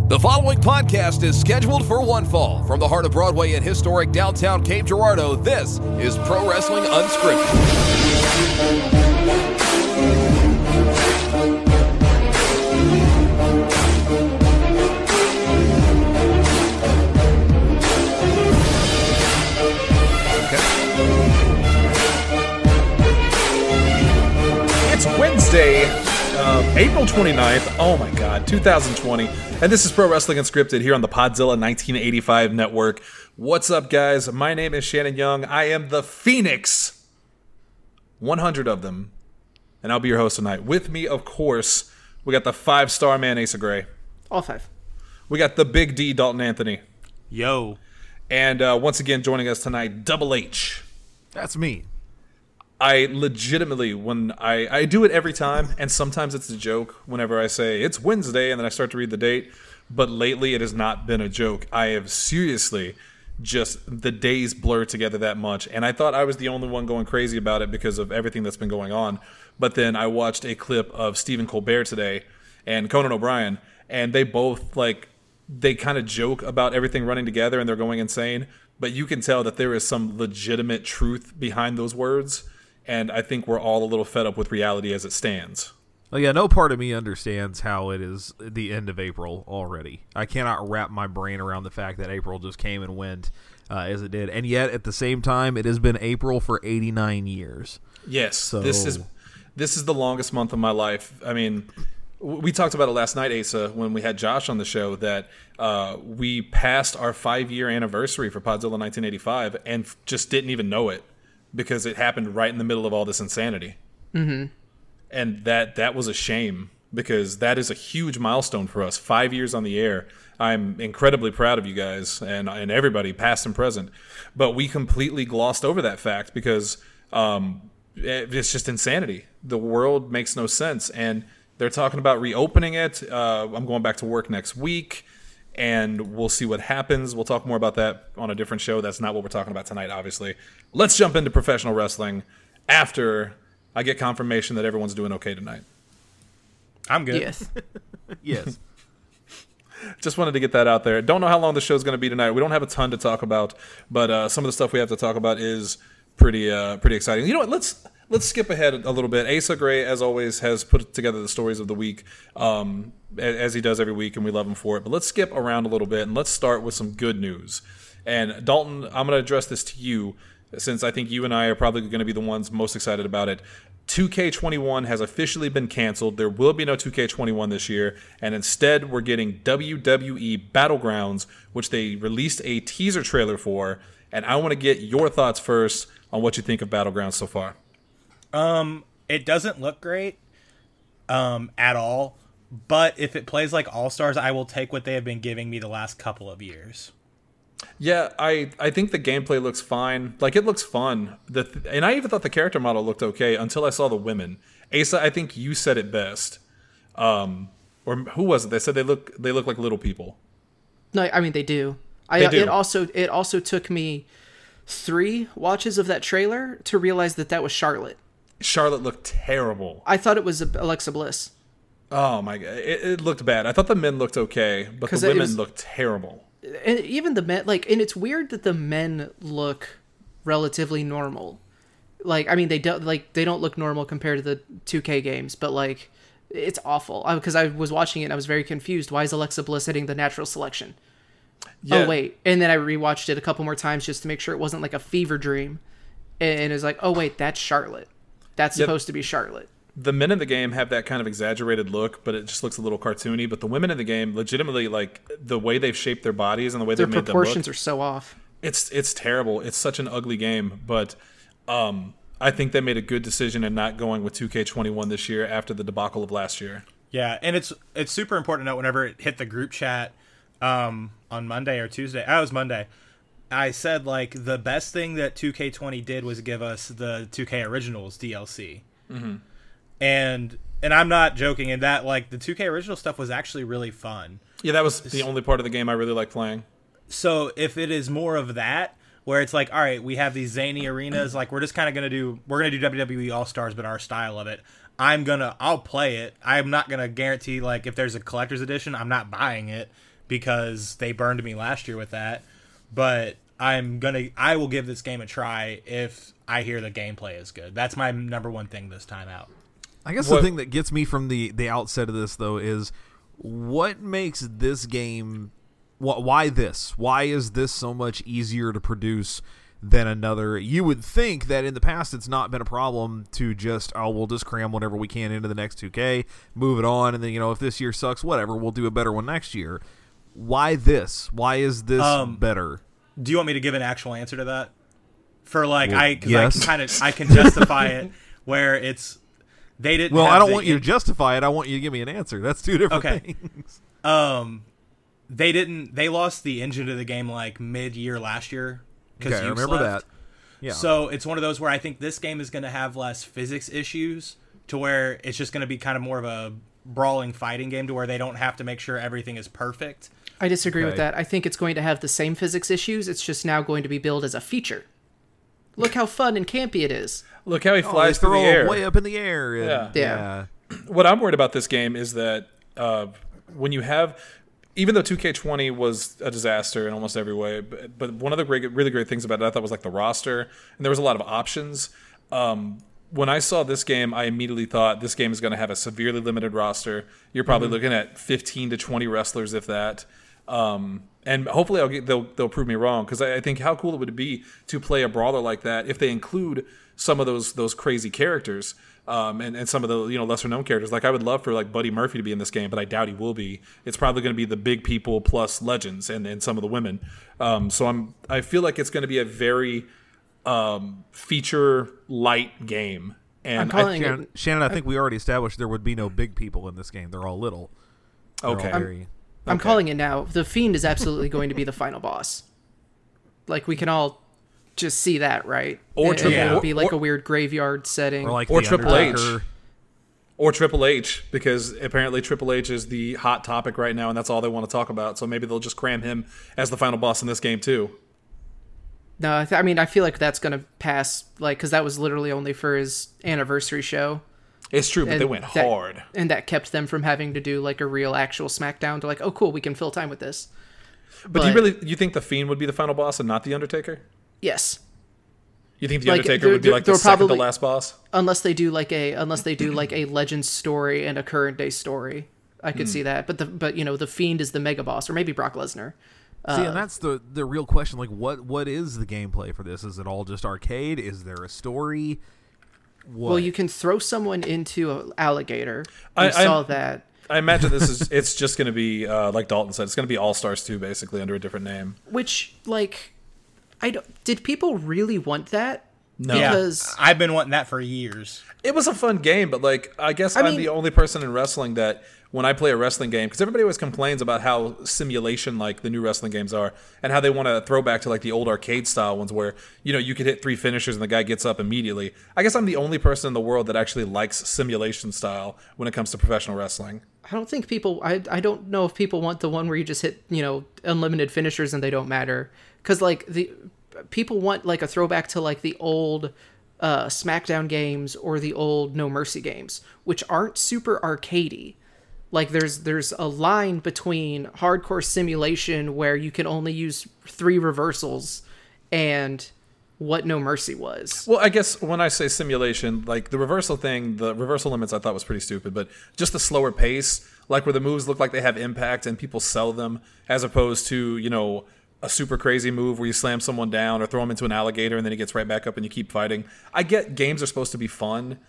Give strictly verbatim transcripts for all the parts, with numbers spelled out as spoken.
The following podcast is scheduled for one fall. From the heart of Broadway and historic downtown Cape Girardeau, this is Pro Wrestling Unscripted. It's Wednesday, uh, April twenty-ninth, oh my god, two thousand twenty, and this is Pro Wrestling Unscripted here on the Podzilla nineteen eighty-five network. What's up, guys? My name is Shannon Young. I am the Phoenix, one hundred of them, and I'll be your host tonight. With me, of course, we got the five-star man, Asa Gray. All five. We got the Big D, Dalton Anthony. Yo. And uh, once again, joining us tonight, Double H. That's me. I legitimately, when I, I do it every time, and sometimes it's a joke whenever I say, it's Wednesday, and then I start to read the date, but lately it has not been a joke. I have seriously just, the days blur together that much, and I thought I was the only one going crazy about it because of everything that's been going on, but then I watched a clip of Stephen Colbert today, and Conan O'Brien, and they both, like, they kind of joke about everything running together, and they're going insane, but you can tell that there is some legitimate truth behind those words. And I think we're all a little fed up with reality as it stands. Well, yeah, no part of me understands how it is the end of April already. I cannot wrap my brain around the fact that April just came and went uh, as it did. And yet, at the same time, it has been April for eighty-nine years. Yes, so... this is this is the longest month of my life. I mean, we talked about it last night, Asa, when we had Josh on the show, that uh, we passed our five-year anniversary for Podzilla nineteen eighty-five and just didn't even know it. Because it happened right in the middle of all this insanity. Mm-hmm. And that that was a shame, because that is a huge milestone for us. Five years on the air. I'm incredibly proud of you guys and, and everybody, past and present. But we completely glossed over that fact because um, it's just insanity. The world makes no sense. And they're talking about reopening it. Uh, I'm going back to work next week. And we'll see what happens. We'll talk more about that on a different show. That's not what we're talking about tonight, obviously. Let's jump into professional wrestling after I get confirmation that everyone's doing okay tonight. I'm good. Yes. Yes. Just wanted to get that out there. Don't know how long the show's going to be tonight. We don't have a ton to talk about, but uh, some of the stuff we have to talk about is pretty uh, pretty exciting. You know what? Let's let's skip ahead a little bit. Asa Gray, as always, has put together the stories of the week, um, as he does every week, and we love him for it. But let's skip around a little bit, and let's start with some good news. And Dalton, I'm going to address this to you, since I think you and I are probably going to be the ones most excited about it. two K twenty-one has officially been canceled. There will be no two K twenty-one this year, and instead we're getting W W E Battlegrounds, which they released a teaser trailer for. And I want to get your thoughts first on what you think of Battlegrounds so far. Um, it doesn't look great, um, at all. But if it plays like All-Stars, I will take what they have been giving me the last couple of years. Yeah, I, I think the gameplay looks fine. Like, it looks fun. The th- and I even thought the character model looked okay until I saw the women. Asa, I think you said it best. Um, or who was it? They said they look they look like little people. No, I mean they do. I They do. it also it also took me three watches of that trailer to realize that that was Charlotte. Charlotte looked terrible. I thought it was Alexa Bliss. Oh my god, it, it looked bad. I thought the men looked okay, but the 'Cause it women was- looked terrible. And even the men, like, and it's weird that the men look relatively normal. Like, I mean, they don't like they don't look normal compared to the two K games, but like, it's awful. Because I, I was watching it, and I was very confused. Why is Alexa Bliss hitting the natural selection? Yeah. Oh wait, and then I rewatched it a couple more times just to make sure it wasn't like a fever dream, and it was like, oh wait, that's Charlotte. That's Yep. supposed to be Charlotte. The men in the game have that kind of exaggerated look, but it just looks a little cartoony. But the women in the game, legitimately, like the way they've shaped their bodies and the way Their they've made them proportions look, are so off. it's it's terrible. It's such an ugly game. But um, I think they made a good decision in not going with two K twenty-one this year after the debacle of last year. Yeah, and it's it's super important to note whenever it hit the group chat um, on Monday or Tuesday. Oh, it was Monday. I said, like, the best thing that two K twenty did was give us the two K Originals D L C. Mm-hmm. And and I'm not joking in that, like, the two K Original stuff was actually really fun. Yeah, that was the only part of the game I really liked playing. So if it is more of that, where it's like, all right, we have these zany arenas, like, we're just kind of going to do, we're going to do W W E All-Stars, but our style of it. I'm going to, I'll play it. I'm not going to guarantee, like, if there's a collector's edition, I'm not buying it. because they burned me last year with that. But I'm gonna I will give this game a try if I hear the gameplay is good. That's my number one thing this time out. I guess What- the thing that gets me from the, the outset of this, though, is what makes this game... Wh- why this? Why is this so much easier to produce than another? You would think that in the past it's not been a problem to just, oh, we'll just cram whatever we can into the next two K, move it on, and then, you know, if this year sucks, whatever, we'll do a better one next year. Why this? Why is this Um, better? Do you want me to give an actual answer to that? For like, Well, I because yes. I can kind of I can justify it where it's they didn't. Well, have I don't the want you to in- justify it. I want you to give me an answer. That's two different Okay. things. Um, they didn't. They lost the engine to the game like mid-year last year because Okay, I you remember left. that. Yeah. So it's one of those where I think this game is going to have less physics issues to where it's just going to be kind of more of a brawling fighting game to where they don't have to make sure everything is perfect. I disagree with Okay. that. I think it's going to have the same physics issues. It's just now going to be billed as a feature. Look how fun and campy it is. Look how he Oh, they flies through throw the air. him way up in the air. and- Yeah. Yeah. What I'm worried about this game is that uh, when you have, even though two K twenty was a disaster in almost every way, but, but one of the great, really great things about it I thought was like the roster, and there was a lot of options. Um, when I saw this game, I immediately thought this game is going to have a severely limited roster. You're probably looking at fifteen to twenty wrestlers, if that. Um, and hopefully I'll get, they'll they'll prove me wrong, because I, I think how cool it would be to play a brawler like that if they include some of those those crazy characters. Um, and, and some of the you know lesser known characters. Like I would love for like Buddy Murphy to be in this game, but I doubt he will be. It's probably going to be the big people plus legends and, and some of the women. Um, so I'm I feel like it's going to be a very um, feature light game. And I'm calling I, it- Shannon, Shannon, I think we already established there would be no big people in this game. They're all little. They're all Okay. very- I'm Okay. calling it now. The Fiend is absolutely going to be the final boss. Like, we can all just see that, right? Or And Triple- it'll be like or- a weird graveyard setting. or like Or the Triple H. Undertaker. or Triple H, because apparently Triple H is the hot topic right now, and that's all they want to talk about. So maybe they'll just cram him as the final boss in this game too. No, I, th- I mean, I feel like that's going to pass, like, because that was literally only for his anniversary show. It's true, but And they went that- hard. And that kept them from having to do, like, a real actual SmackDown. They're like, oh, cool, we can fill time with this. But, do you really you think the Fiend would be the final boss and not the Undertaker? Yes. You think the Like, Undertaker they're- would be like the they're second probably- to last boss? Unless they do, like, a unless they do like a Legends story and a current day story. I could see that. But, the but you know, the Fiend is the mega boss, or maybe Brock Lesnar. See, and that's the the real question. Like, what what is the gameplay for this? Is it all just arcade? Is there a story? What? Well, you can throw someone into an alligator. I- I, saw I'm- that. I imagine this is it's just going to be uh, like Dalton said. It's going to be All Stars two, basically under a different name. Which, like, I don't, did people really want that? No. Because I've been wanting that for years. It was a fun game, but like I guess I I'm mean- the only person in wrestling that when I play a wrestling game, because everybody always complains about how simulation like the new wrestling games are, and how they want to throw back to like the old arcade style ones where you know you could hit three finishers and the guy gets up immediately. I guess I'm the only person in the world that actually likes simulation style when it comes to professional wrestling. I don't think people. I I don't know if people want the one where you just hit, you know, unlimited finishers and they don't matter. Because like the people want like a throwback to like the old uh, SmackDown games or the old No Mercy games, which aren't super arcadey. Like there's there's a line between hardcore simulation where you can only use three reversals and what No Mercy was. Well, I guess when I say simulation, like the reversal thing, the reversal limits I thought was pretty stupid, but just the slower pace, like where the moves look like they have impact and people sell them, as opposed to, you know, a super crazy move where you slam someone down or throw him into an alligator and then he gets right back up and you keep fighting. I get games are supposed to be fun,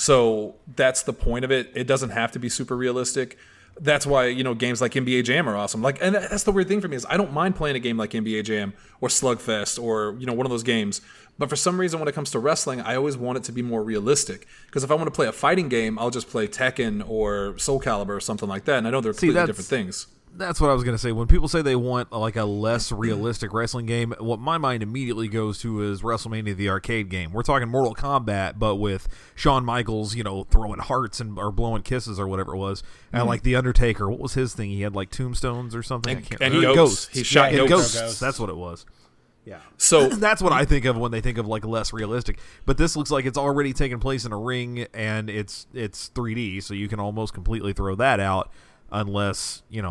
so that's the point of it. It doesn't have to be super realistic. That's why, you know, games like N B A Jam are awesome. Like, and that's the weird thing for me is I don't mind playing a game like N B A Jam or Slugfest or, you know, one of those games. But for some reason, when it comes to wrestling, I always want it to be more realistic. Because if I want to play a fighting game, I'll just play Tekken or Soul Calibur or something like that. And I know they're See, completely that's- different things. That's what I was going to say. When people say they want like a less realistic wrestling game, what my mind immediately goes to is WrestleMania, the arcade game. We're talking Mortal Kombat, but with Shawn Michaels, you know, throwing hearts and or blowing kisses or whatever it was. And like the Undertaker, what was his thing? He had like tombstones or something. And- I can't and remember. ghosts. He shot and ghosts. ghosts. Ghosts. That's what it was. Yeah. So That's what I think of when they think of like less realistic. But this looks like it's already taking place in a ring and it's it's three D, so you can almost completely throw that out unless, you know,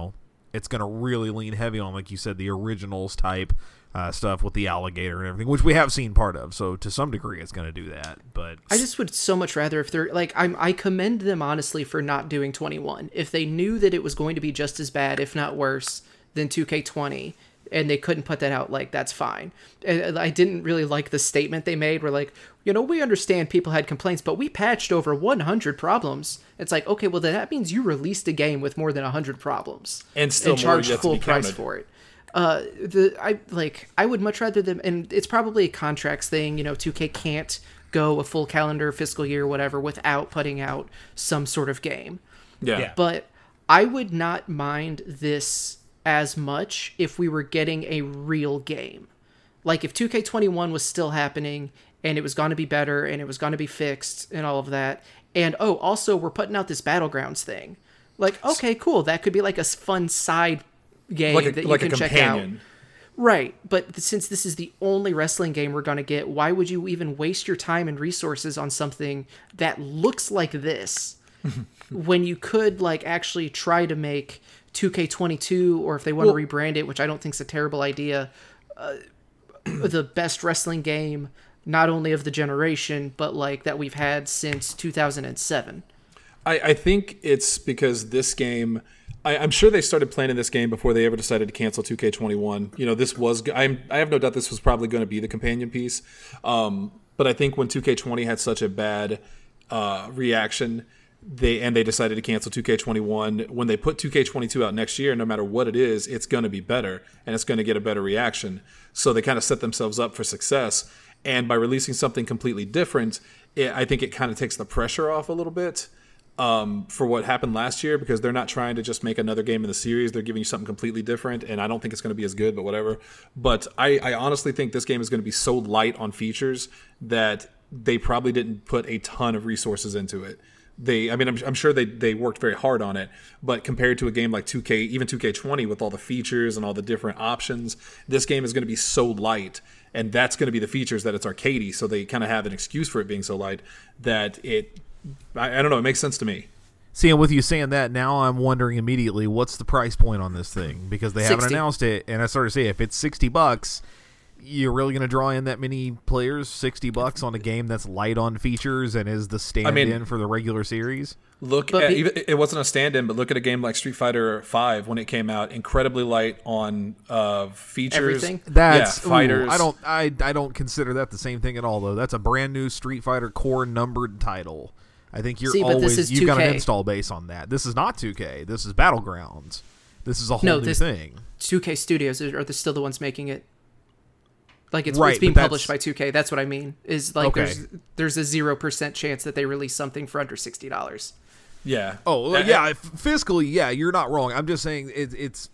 it's going to really lean heavy on, like you said, the originals type uh, stuff with the alligator and everything, which we have seen part of. So to some degree, it's going to do that. But I just would so much rather if they're like I'm. I commend them honestly for not doing twenty-one. If they knew that it was going to be just as bad, if not worse, than two K twenty, and they couldn't put that out, like that's fine. And I didn't really like the statement they made. Where like, you know, we understand people had complaints, but we patched over one hundred problems. It's like, okay, well then that means you released a game with more than one hundred problems And still and more charged yet to full be price counted. for it. Uh, the I like I would much rather them, and it's probably a contracts thing. You know, two K can't go a full calendar fiscal year, whatever, without putting out some sort of game. Yeah. Yeah. But I would not mind this as much if we were getting a real game. Like if two K twenty-one was still happening and it was going to be better and it was going to be fixed and all of that. And oh, also we're putting out this Battlegrounds thing. Like, okay, cool. That could be like a fun side game Like a, that you like can a check out. companion. Right, but th- since this is the only wrestling game we're going to get, why would you even waste your time and resources on something that looks like this when you could like actually try to make two K twenty-two, or if they want Well- to rebrand it, which I don't think is a terrible idea, uh, the best wrestling game not only of the generation but like that we've had since two thousand seven. I, I think it's because this game, I, I'm sure they started planning this game before they ever decided to cancel two K twenty-one. You know, this was, I'm, I have no doubt this was probably going to be the companion piece. Um, but I think when two K twenty had such a bad uh, reaction, they and they decided to cancel two K twenty-one, when they put two K twenty-two out next year, no matter what it is, it's going to be better and it's going to get a better reaction. So they kind of set themselves up for success. And by releasing something completely different, it, I think it kind of takes the pressure off a little bit. Um, for what happened last year, because they're not trying to just make another game in the series. They're giving you something completely different, and I don't think it's going to be as good, but whatever. But I, I honestly think this game is going to be so light on features that they probably didn't put a ton of resources into it. They, I mean, I'm, I'm sure they, they worked very hard on it, but compared to a game like two K, even two K twenty with all the features and all the different options, this game is going to be so light, and that's going to be the features that it's arcadey, so they kind of have an excuse for it being so light that it, I, I don't know, it makes sense to me. See, and with you saying that, now I'm wondering immediately what's the price point on this thing, because they haven't sixty. announced it, and I started to say if it's sixty bucks, you're really going to draw in that many players? sixty bucks on a game that's light on features and is the stand-in mean- for the regular series? Look, But at, be- even, it wasn't a stand-in, but look at a game like Street Fighter five when it came out, incredibly light on uh, features. Everything? That's yeah, fighters. ooh, I don't I I don't consider that the same thing at all, though. That's a brand new Street Fighter core numbered title. I think you're See, but this always is you've got an two K. install base on that. This is not two K. This is Battlegrounds. This is a whole No, new this- thing. two K Studios are the, still the ones making it. Like it's, Right, it's being but published by that's- two K. That's what I mean. Is like Okay. there's there's a zero percent chance that they release something for under sixty dollars. Yeah. Oh Uh, yeah, f- fiscally, yeah, you're not wrong. I'm just saying it, it's.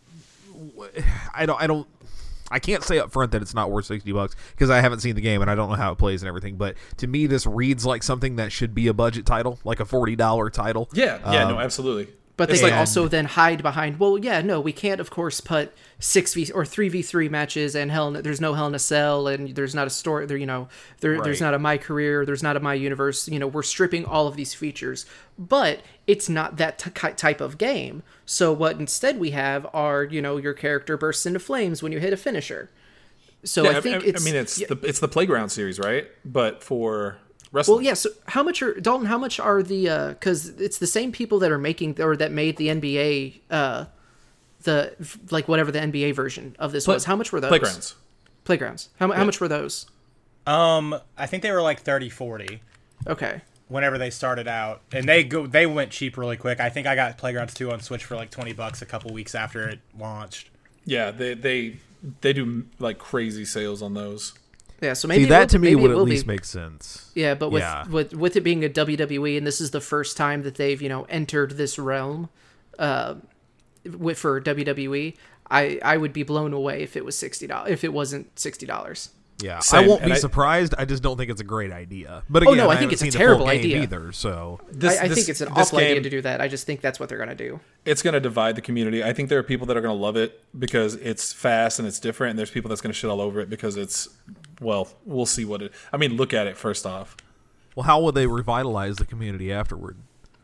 I don't. I don't. I can't say up front that it's not worth sixty bucks because I haven't seen the game and I don't know how it plays and everything. But to me, this reads like something that should be a budget title, like a forty dollar title. Yeah, yeah, Um, no, absolutely. But they It's can like- also then hide behind. Well, yeah, no, we can't, of course, put six v or three v three matches and hell. There's no Hell in a Cell, and there's not a story. There, you know, there, there's Right. not a My Career. There's not a My Universe. You know, we're stripping all of these features, but it's not that t- type of game. So what instead we have are, you know, your character bursts into flames when you hit a finisher. So Yeah, I think I, it's. I mean, it's yeah, the it's the Playground series, right? But for wrestling. well, yeah. So how much are Dalton? How much are the? Because it's the same people that are making or that made the N B A, uh, the like whatever the N B A version of this Play- was. How much were those? Playgrounds. Playgrounds. How, mu- how much were those? Um, I think they were like thirty, forty Okay. whenever they started out, and they go they went cheap really quick. I think I got Playgrounds two on Switch for like twenty bucks a couple weeks after it launched. Yeah, they they they do like crazy sales on those. Yeah. So maybe See, it that will- to me maybe would it at will least be. make sense. Yeah, but with, Yeah. with with it being a W W E, and this is the first time that they've you know entered this realm, uh, with for W W E, I I would be blown away if it was sixty dollars. If it wasn't sixty dollars. Yeah, Same, I won't and be I- surprised. I just don't think it's a great idea. But Oh, again, no, I I think haven't it's a seen the terrible full game idea. either. So This, I, I this- think it's an this awful idea game- to do that. I just think that's what they're gonna do. It's going to divide the community. I think there are people that are going to love it because it's fast and it's different, and there's people that's going to shit all over it because it's, well, we'll see what it. I mean, look at it first off. well, how will they revitalize the community afterward?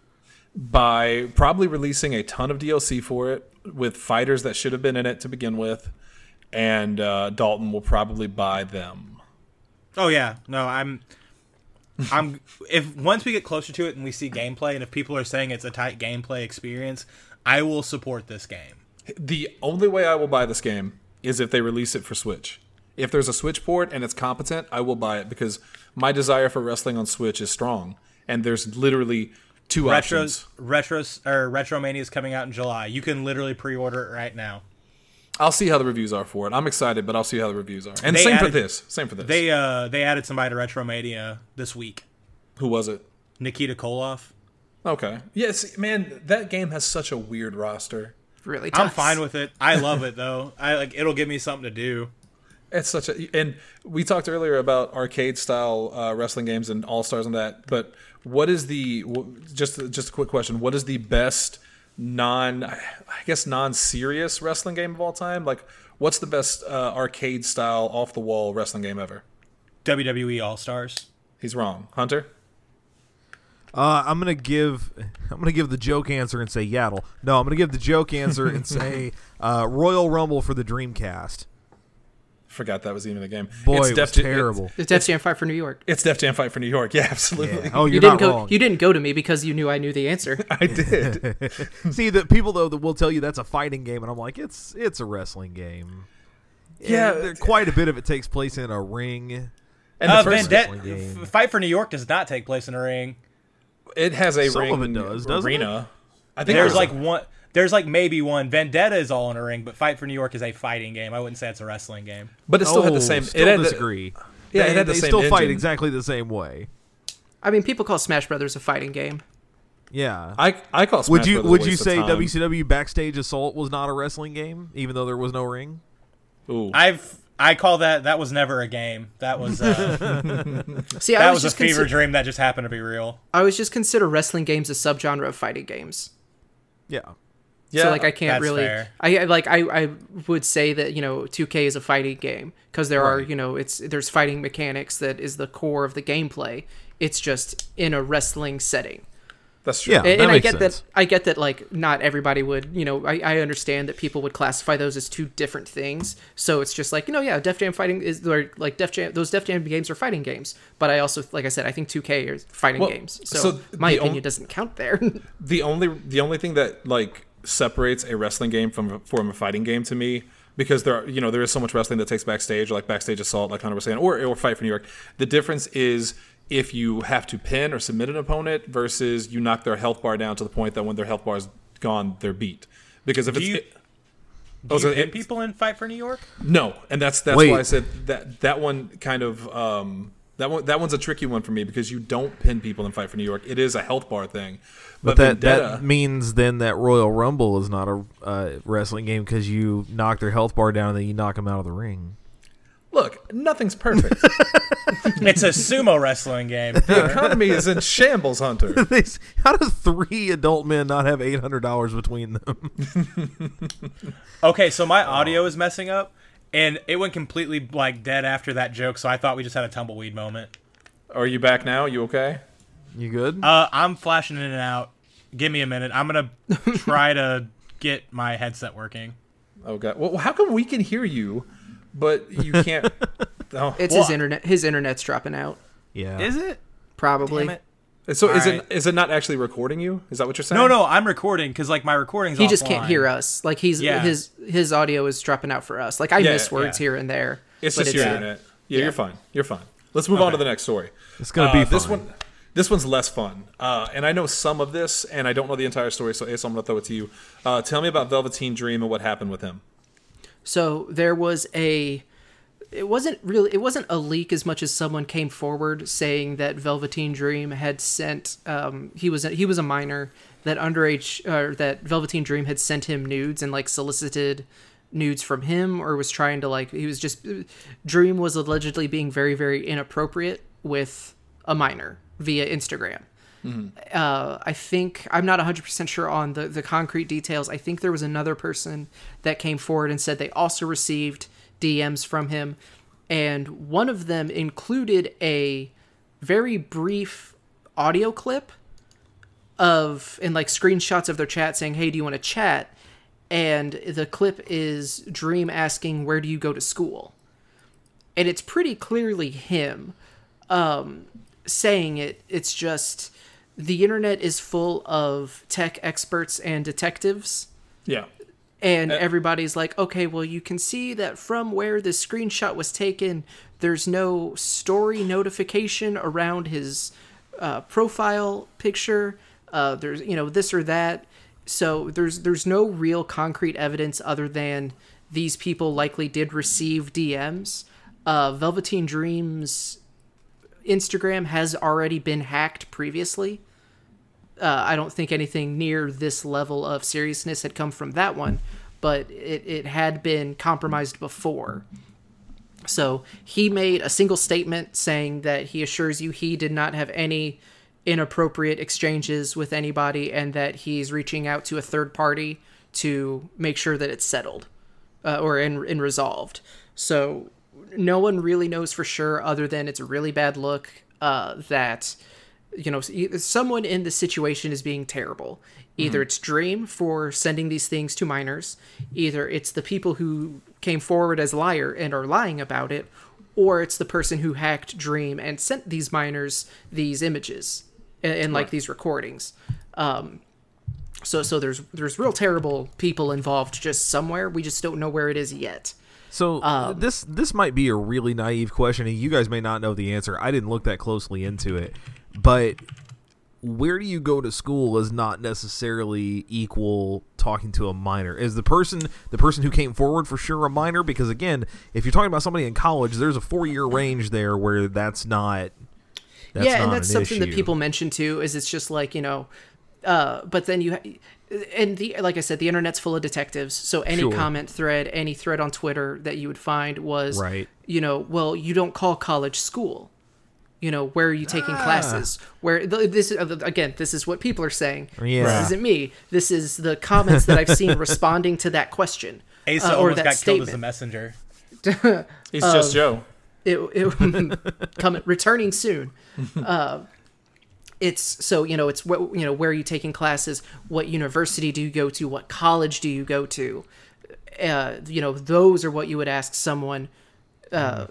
by probably releasing a ton of D L C for it with fighters that should have been in it to begin with, and uh, Dalton will probably buy them. Oh yeah, no, I'm, I'm. If once we get closer to it and we see gameplay, and if people are saying it's a tight gameplay experience, I will support this game. The only way I will buy this game is if they release it for Switch. If there's a Switch port and it's competent, I will buy it because my desire for wrestling on Switch is strong, and there's literally two Retros, options. Retros, or Retromania is coming out in July. You can literally pre-order it right now. I'll see how the reviews are for it. I'm excited, but I'll see how the reviews are. And They same for added- this. Same for this. They uh they added somebody to Retromania this week. Who was it? Nikita Koloff. Okay. Yes, man, that game has such a weird roster. Really does. I'm fine with it. I love it though. I like it'll give me something to do. It's such a, and we talked earlier about arcade style uh, wrestling games and All Stars and that. But what is the just just a quick question? What is the best non, I guess non serious wrestling game of all time? Like, what's the best uh, arcade style off the wall wrestling game ever? W W E All Stars. He's wrong. Hunter. Uh, I'm gonna give I'm gonna give the joke answer and say Yaddle. No, I'm gonna give the joke answer and say uh, Royal Rumble for the Dreamcast. Forgot that was even a game. Boy, it's it Def was Jam- terrible. It's Def Jam Fight for New York. It's Def Jam Fight for New York. Yeah, absolutely. Yeah. Oh, you're You didn't not go. wrong. You didn't go to me because you knew I knew the answer. I did. See, the people though that will tell you that's a fighting game, and I'm like, it's it's a wrestling game. Yeah, And there- quite a bit of it takes place in a ring. And Uh, the first, Vendetta, wrestling game. F- Fight for New York does not take place in a ring. it has a Some ring of it does, doesn't arena. I think There's a- like one. There's like maybe one. Vendetta is all in a ring, but Fight for New York is a fighting game. I wouldn't say it's a wrestling game. but it still had Oh, the same. Still it had the- disagree. yeah, they, it had the they same still fight engine. exactly the same way. I mean, people call Smash Brothers a fighting game. Yeah. I I call. Smash would you Brothers a would you waste of say time. W C W Backstage Assault was not a wrestling game, even though there was no ring? Ooh. I've I call that that was never a game. That was uh, See, I that was, was a just fever consi- dream that just happened to be real. I was just consider wrestling games a subgenre of fighting games. Yeah. yeah, So like I can't that's really fair. I I- like I, I would say that, you know, two K is a fighting game because there are, Right. you know, it's there's fighting mechanics that is the core of the gameplay. It's just in a wrestling setting. that's true. Yeah. And, that and I makes get sense. that I get that like not everybody would, you know, I, I understand that people would classify those as two different things. So it's just like, you know, yeah, Def Jam fighting is or like Def Jam those Def Jam games are fighting games. But I also, like I said, I think two K is fighting Well, games. So, so my the opinion on- doesn't count there. The only the only thing that like separates a wrestling game from from a fighting game to me, because there are, you know, there is so much wrestling that takes backstage, like Backstage Assault, like Hunter was saying, or or Fight for New York. The difference is if you have to pin or submit an opponent versus you knock their health bar down to the point that when their health bar is gone, they're beat. Because if Do it's you- it- Do Oh, you so hit it- people in Fight for New York? no, and that's that's Wait. why I said that that one kind of um, that one that one's a tricky one for me because you don't pin people in Fight for New York. It is a health bar thing, But, but, that, Vendetta, that means then that Royal Rumble is not a uh, wrestling game because you knock their health bar down and then you knock them out of the ring. look, nothing's perfect. It's a sumo wrestling game. The economy is in shambles, Hunter. They s- How do three adult men not have eight hundred dollars between them? Okay, so my audio is messing up, and it went completely like dead after that joke. So I thought we just had a tumbleweed moment. Are you back now? You okay? You good? Uh, I'm flashing in and out. Give me a minute. I'm gonna try to get my headset working. Oh god. Well, how come we can hear you, but you can't? Oh. It's Well, his internet. His internet's dropping out. yeah. Is it? Probably. Damn it. So is All it right. is it not actually recording you? Is that what you're saying? No, no, I'm recording because like my recording's He just can't offline. hear us. Like he's Yeah. his his audio is dropping out for us. Like I Yeah, miss words yeah. here and there. It's but just your uh, internet. Yeah, yeah. you're fine. You're fine. Let's move on to Okay. the next story. It's gonna Uh, be this fine. one. This one's less fun, uh, and I know some of this, and I don't know the entire story. So, Ace, I'm going to throw it to you. Uh, tell me about Velveteen Dream and what happened with him. So there was a. It wasn't really. It wasn't a leak as much as someone came forward saying that Velveteen Dream had sent. Um, he was a, he was a minor that underage or that Velveteen Dream had sent him nudes and like solicited nudes from him or was trying to like he was just Dream was allegedly being very very inappropriate with a minor via Instagram. Uh, I think I'm not one hundred percent sure on the, the concrete details. I think there was another person that came forward and said they also received D Ms from him, and one of them included a very brief audio clip of and like screenshots of their chat saying, "Hey, do you want to chat?" And the clip is Dream asking, "Where do you go to school?" And it's pretty clearly him um, saying it. It's just the internet is full of tech experts and detectives. Yeah. And everybody's like, okay, well, you can see that from where this screenshot was taken, there's no story notification around his uh, profile picture. Uh, there's, you know, this or that. So there's there's no real concrete evidence other than these people likely did receive D Ms. Uh, Velveteen Dream's Instagram has already been hacked previously. Uh, I don't think anything near this level of seriousness had come from that one, but it, it had been compromised before. So he made a single statement saying that he assures you he did not have any inappropriate exchanges with anybody and that he's reaching out to a third party to make sure that it's settled uh, or in, in resolved. So no one really knows for sure other than it's a really bad look uh, that... you know, someone in the situation is being terrible. Either mm-hmm. it's Dream for sending these things to minors, either it's the people who came forward as liar and are lying about it, or it's the person who hacked Dream and sent these minors these images and, and like these recordings. Um, so so there's there's real terrible people involved just somewhere. We just don't know where it is yet. So um, this this might be a really naive question, and you guys may not know the answer. I didn't look that closely into it. But where do you go to school is not necessarily equal talking to a minor. Is the person the person who came forward for sure a minor? Because again, if you're talking about somebody in college, there's a four year range there where that's not. That's yeah, not and that's an something issue. that people mention too. Is it's just like you know, uh, but then you. Ha- And the like I said, the internet's full of detectives. So any Sure. comment thread, any thread on Twitter that you would find was, Right. you know, well, you don't call college school. You know, where are you taking Ah. classes? Where this again, this is what people are saying. Yeah. This isn't me. This is the comments that I've seen responding to that question Asa uh, or almost that got statement. killed as a messenger. He's just Joe. It, it coming returning soon. Uh, it's so you know it's what you know where are you taking classes? What university do you go to? What college do you go to? Uh, you know those are what you would ask someone uh,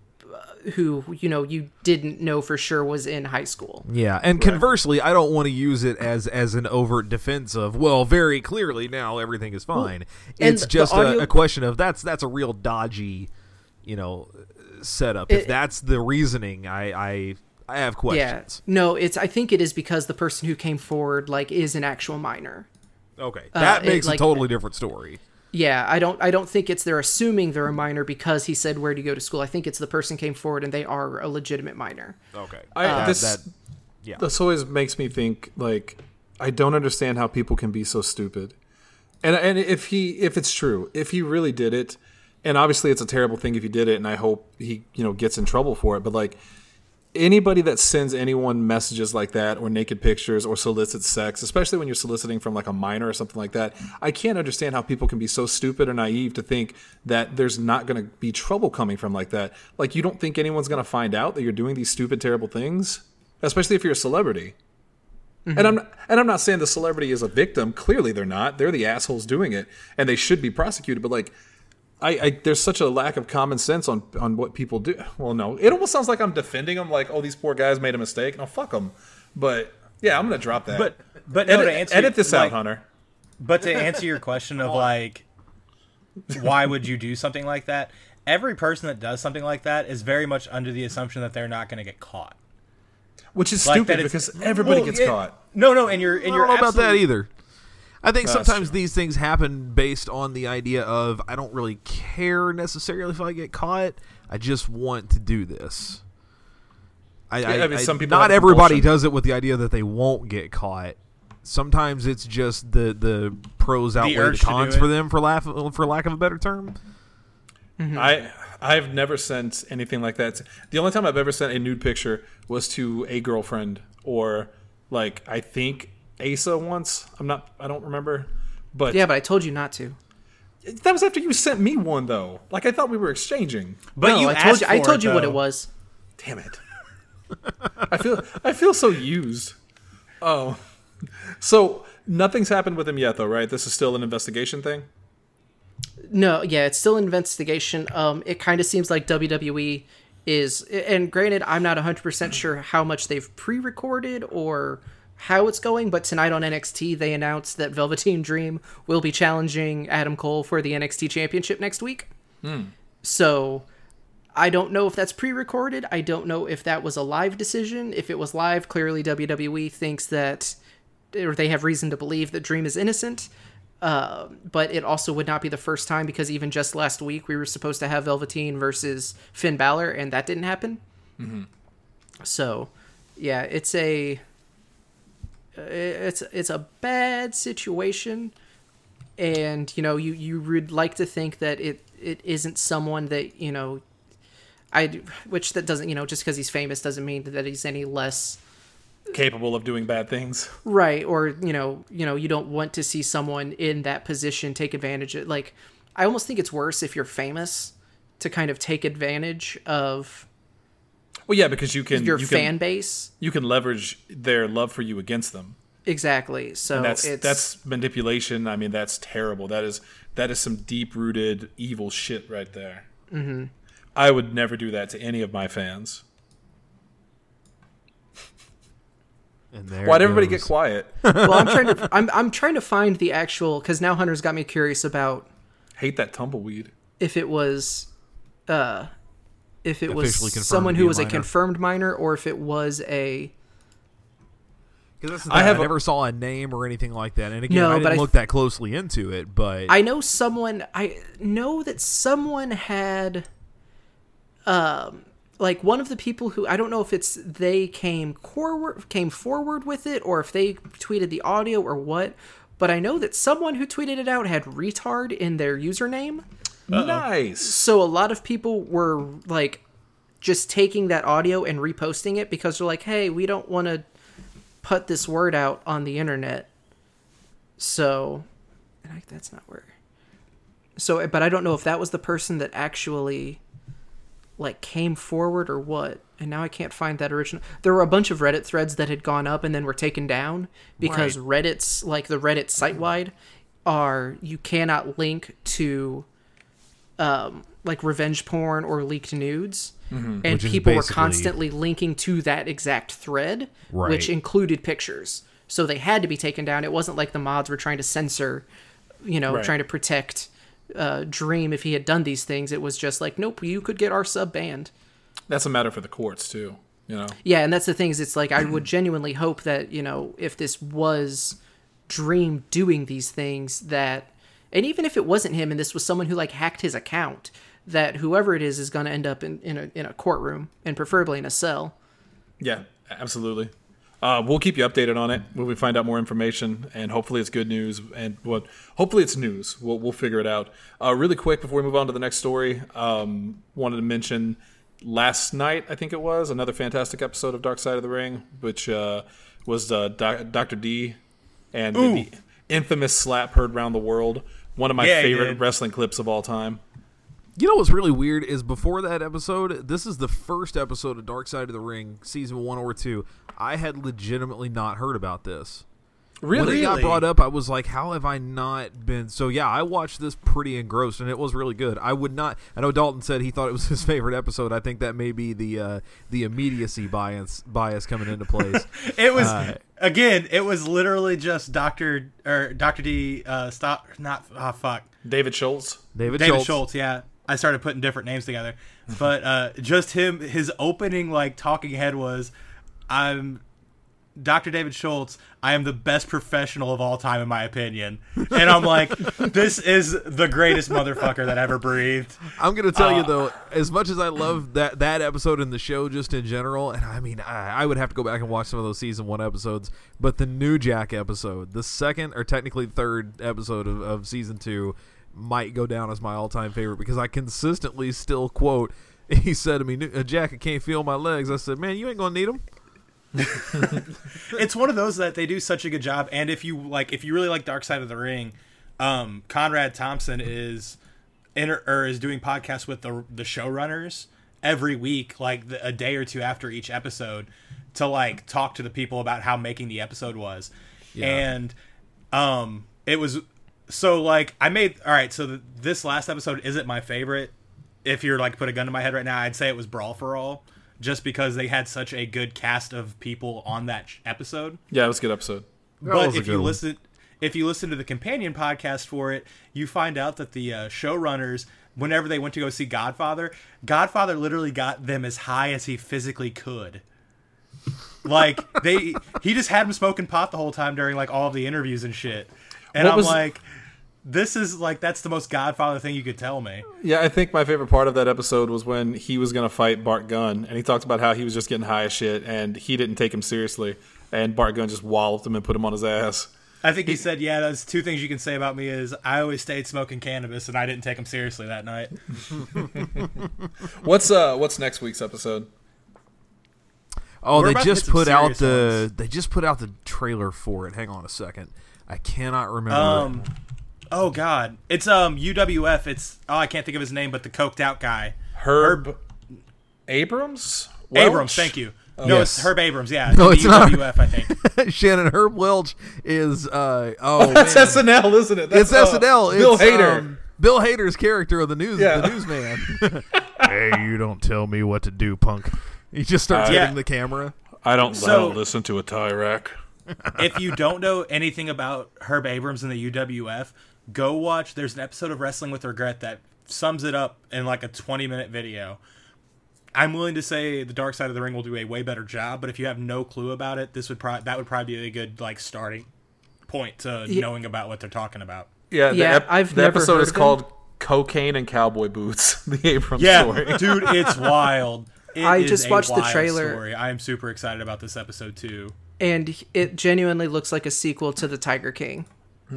who you know you didn't know for sure was in high school. Yeah, and conversely, I don't want to use it as as an overt defense of, well, very clearly now everything is fine. and It's the just audio- a, a question of that's that's a real dodgy, you know, setup. If It- that's the reasoning, I I, I have questions. Yeah, no, it's I think it is because the person who came forward like is an actual minor. Okay, Uh, that it, makes like- a totally different story. Yeah, I don't I don't think it's they're assuming they're a minor because he said where do you go to school. I think it's the person came forward and they are a legitimate minor. Okay, I, That- this that- yeah. this always makes me think like I don't understand how people can be so stupid. And and if he if it's true, if he really did it, and obviously it's a terrible thing if he did it, and I hope he you know gets in trouble for it. But like anybody that sends anyone messages like that or naked pictures or solicits sex, especially when you're soliciting from like a minor or something like that, I can't understand how people can be so stupid or naive to think that there's not going to be trouble coming from like that. Like you don't think anyone's going to find out that you're doing these stupid, terrible things, especially if you're a celebrity. Mm-hmm. And I'm not, and I'm not saying the celebrity is a victim. Clearly they're not. They're the assholes doing it, and they should be prosecuted. But like, I, I there's such a lack of common sense on on what people do. Well, no, it almost sounds like I'm defending them. Like, oh, these poor guys made a mistake. No, fuck them. But yeah, I'm gonna drop that. But but no, edit, to answer edit this like, out, Hunter. But to answer your question of like, why would you do something like that? Every person that does something like that is very much under the assumption that they're not going to get caught. Which is Like stupid that it's- because everybody well, gets yeah, caught. No, no, and you're and I you're don't know about that absolutely- either. I think That's sometimes true. these things happen based on the idea of I don't really care necessarily if I get caught. I just want to do this. I, Yeah, I, I mean, I- some people not have everybody compulsion. does it with the idea that they won't get caught. Sometimes it's just the the pros outweigh the, urge to do cons it. for them, for lack for lack of a better term. I I've never sent anything like that. The only time I've ever sent a nude picture was to a girlfriend or like I think Asa once. I'm not. I don't remember. But Yeah, but I told you not to. that was after you sent me one though. Like I thought we were exchanging. But no, you I told asked you I for told you what though. it was. Damn it. I feel I feel so used. Oh. So nothing's happened with him yet, though, right? This is still an investigation thing. No, yeah, it's still an investigation. Um, it kind of seems like W W E is, and granted, I'm not one hundred percent sure how much they've pre-recorded or how it's going, but tonight on N X T, they announced that Velveteen Dream will be challenging Adam Cole for the N X T Championship next week. Hmm. So I don't know if that's pre-recorded. I don't know if that was a live decision. If it was live, clearly W W E thinks that, or they have reason to believe that Dream is innocent. Uh, but it also would not be the first time, because even just last week we were supposed to have Velveteen versus Finn Balor, and that didn't happen. Mm-hmm. So, yeah, it's a it's it's a bad situation, and you know you you would like to think that it it isn't someone that you know I which that doesn't you know just because he's famous doesn't mean that he's any less capable of doing bad things, right? Or you know you know you don't want to see someone in that position take advantage of, like, I almost think it's worse if you're famous to kind of take advantage of well yeah because you can your you fan can, base, you can leverage their love for you against them. Exactly. So and that's it's, that's manipulation. I mean, that's terrible. That is that is some deep rooted evil shit right there. Mm-hmm. I would never do that to any of my fans. And there Why'd it everybody goes. get quiet? well, I'm trying to I'm I'm trying to find the actual, because now Hunter's got me curious about Hate that tumbleweed. if it was, uh, if it was Officially confirmed someone to who be a was a minor. confirmed minor, or if it was a. 'Cause that's the I thing, I, have a- never saw a name or anything like that. And again, No, I but didn't I- look that closely into it, but I know someone. I know that someone had. Um, like one of the people who, I don't know if it's they came forward came forward with it, or if they tweeted the audio or what, but I know that someone who tweeted it out had retard in their username. Uh-oh. Nice. So a lot of people were like just taking that audio and reposting it because they're like, hey, we don't want to put this word out on the internet. So, and I, that's not where. So, but I don't know if that was the person that actually like came forward or what. And now I can't find that original. There were a bunch of Reddit threads that had gone up and then were taken down because Right. Reddit's like the Reddit site-wide are, you cannot link to um, like revenge porn or leaked nudes. And Which is people were basically- constantly linking to that exact thread, Right. which included pictures. So they had to be taken down. It wasn't like the mods were trying to censor, you know, Right. trying to protect uh, Dream if he had done these things. It was just like, nope, you could get our sub banned. That's a matter for the courts too. You know. Yeah, and that's the thing is, it's like, I would genuinely hope that, you know, if this was Dream doing these things, that, and even if it wasn't him and this was someone who like hacked his account, that whoever it is is going to end up in, in, a, in a courtroom, and preferably in a cell. Yeah, absolutely. Uh, we'll keep you updated on it when we find out more information, and hopefully it's good news. And what? Hopefully it's news. We'll we'll figure it out. Uh, really quick before we move on to the next story, um, wanted to mention last night, I think it was, another fantastic episode of Dark Side of the Ring, which uh, was uh, Doc- Doctor D and the, the infamous slap heard around the world. One of my Yeah, he favorite did. wrestling clips of all time. You know what's really weird is before that episode, this is the first episode of Dark Side of the Ring, season one or two. I had legitimately not heard about this. Really? When it got Really? brought up, I was like, how have I not been? So yeah, I watched this pretty engrossed, and it was really good. I would not. I know Dalton said he thought it was his favorite episode. I think that may be the uh, the immediacy bias bias coming into place. It was Uh, again. It was literally just Doctor or Doctor D. Uh, stop. Not. Oh, fuck. David Schultz. David, David Schultz. Schultz. Yeah. I started putting different names together, but uh, just him. His opening like talking head was, "I'm Doctor David Schultz. I am the best professional of all time, in my opinion." And I'm like, this is the greatest motherfucker that ever breathed. I'm gonna tell you though, as much as I love that that episode and the show just in general, and I mean, I, I would have to go back and watch some of those season one episodes, but the New Jack episode, the second or technically third episode of, of season two, might go down as my all-time favorite because I consistently still quote. He said to me, "Jack, I can't feel my legs." I said, "Man, you ain't gonna need them." It's one of those that they do such a good job. And if you like, if you really like Dark Side of the Ring, um, Conrad Thompson is inter- or is doing podcasts with the the showrunners every week, like the, a day or two after each episode, to like talk to the people about how making the episode was. Yeah. And um, it was so like I made all right. So the, this last episode isn't my favorite. If you're like put a gun to my head right now, I'd say it was Brawl for All, just because they had such a good cast of people on that sh- episode. Yeah, it was a good episode. But was a if good you one. listen, if you listen to the companion podcast for it, you find out that the uh, showrunners, whenever they went to go see Godfather, Godfather literally got them as high as he physically could. Like they, he just had them smoking pot the whole time during like all of the interviews and shit. And What I'm was- like, this is like that's the most Godfather thing you could tell me. Yeah, I think my favorite part of that episode was when he was going to fight Bart Gunn, and he talked about how he was just getting high as shit, and he didn't take him seriously, and Bart Gunn just walloped him and put him on his ass. I think he said, "Yeah, that's two things you can say about me is I always stayed smoking cannabis, and I didn't take him seriously that night." What's uh what's next week's episode? Oh, We're they about to hit just some put out serious the ones. they just put out the trailer for it. Hang on a second. I cannot remember. Um, oh God, it's um U W F. It's oh I can't think of his name, but the coked out guy, Herb, Abrams? Welch? Abrams. Thank you. No, Yes. it's Herb Abrams. Yeah, No, the it's not. U W F. I think. Shannon Herb Welch is uh oh That's man. S N L, isn't it? It's That's, uh, S N L. Bill It's, Hader. um, Bill Hader's character of the news, Yeah. the newsman. Hey, you don't tell me what to do, punk. He just starts Uh, hitting yeah. the camera. I don't, I So- don't listen to a tie rack. If you don't know anything about Herb Abrams and the U W F, go watch. There's an episode of Wrestling with Regret that sums it up in like a twenty minute video. I'm willing to say the Dark Side of the Ring will do a way better job, but if you have no clue about it, this would probably that would probably be a good like starting point to Yeah. knowing about what they're talking about. Yeah, the, Yeah, ep- I've the never episode heard is of him. called Cocaine and Cowboy Boots, the Abrams Yeah, story. dude, it's wild. It I is just a watched the wild trailer. Story. I am super excited about this episode too. And it genuinely looks like a sequel to the Tiger King.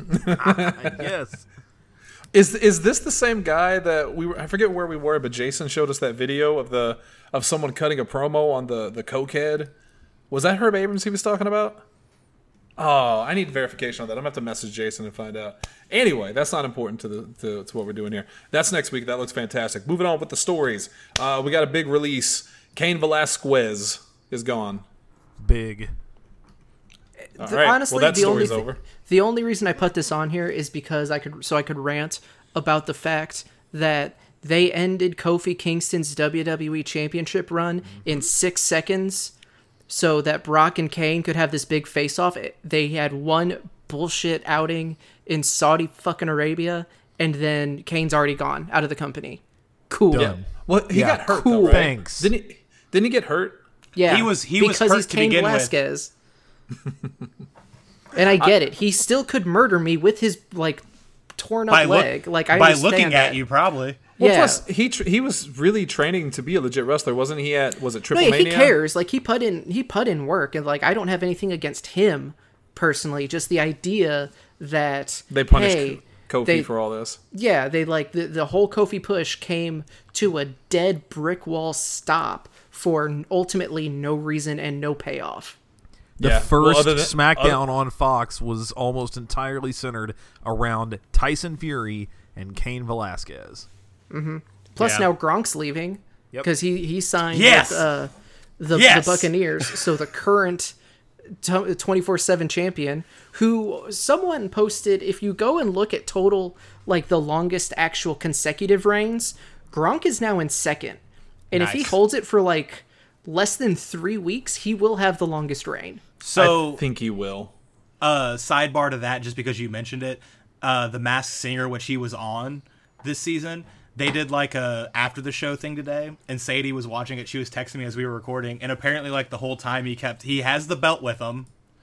Yes. Is is this the same guy that we were? I forget where we were, but Jason showed us that video of the of someone cutting a promo on the the cokehead. Was that Herb Abrams he was talking about? Oh, I need verification on that. I'm gonna have to message Jason and find out. Anyway, that's not important to the to, to what we're doing here. That's next week. That looks fantastic. Moving on with the stories. Uh, we got a big release. Cain Velasquez is gone. Big. All The- right. Honestly, well, that the only story's thi- over. the only reason I put this on here is because I could so I could rant about the fact that they ended Kofi Kingston's W W E Championship run in six seconds, so that Brock and Kane could have this big face-off. They had one bullshit outing in Saudi fucking Arabia, and then Kane's already gone out of the company. Cool. Done. Yeah. Well, he Yeah, got hurt. cool. Though, right? Thanks. Didn't he? Didn't he get hurt? Yeah, He was- he was because hurt he's to Cain begin with. Velasquez. And I get it. He still could murder me with his like torn up By, look- leg. Like I by understand looking that. at you, probably. Well, Yeah. plus he tr- he was really training to be a legit wrestler, wasn't he? At was it No, Triple yeah, he Mania? cares. Like he put in he put in work, and like I don't have anything against him personally. Just the idea that They punished hey, Kofi they- for all this. Yeah, they like the the whole Kofi push came to a dead brick wall stop for ultimately no reason and no payoff. The Yeah. Well, first other than- SmackDown on Fox was almost entirely centered around Tyson Fury and Cain Velasquez. Plus Yeah. now Gronk's leaving Yep. because he he signed Yes! with uh, the, Yes! the Buccaneers. So the current twenty-four seven champion, who someone posted, if you go and look at total like the longest actual consecutive reigns, Gronk is now in second, and if he Nice. holds it for like less than three weeks, he will have the longest reign. So I think he will. uh sidebar to that, just because you mentioned it, uh the Masked Singer, which he was on this season, they did like a after the show thing today, and Sadie was watching it. She was texting me as we were recording, and apparently like the whole time he kept he has the belt with him.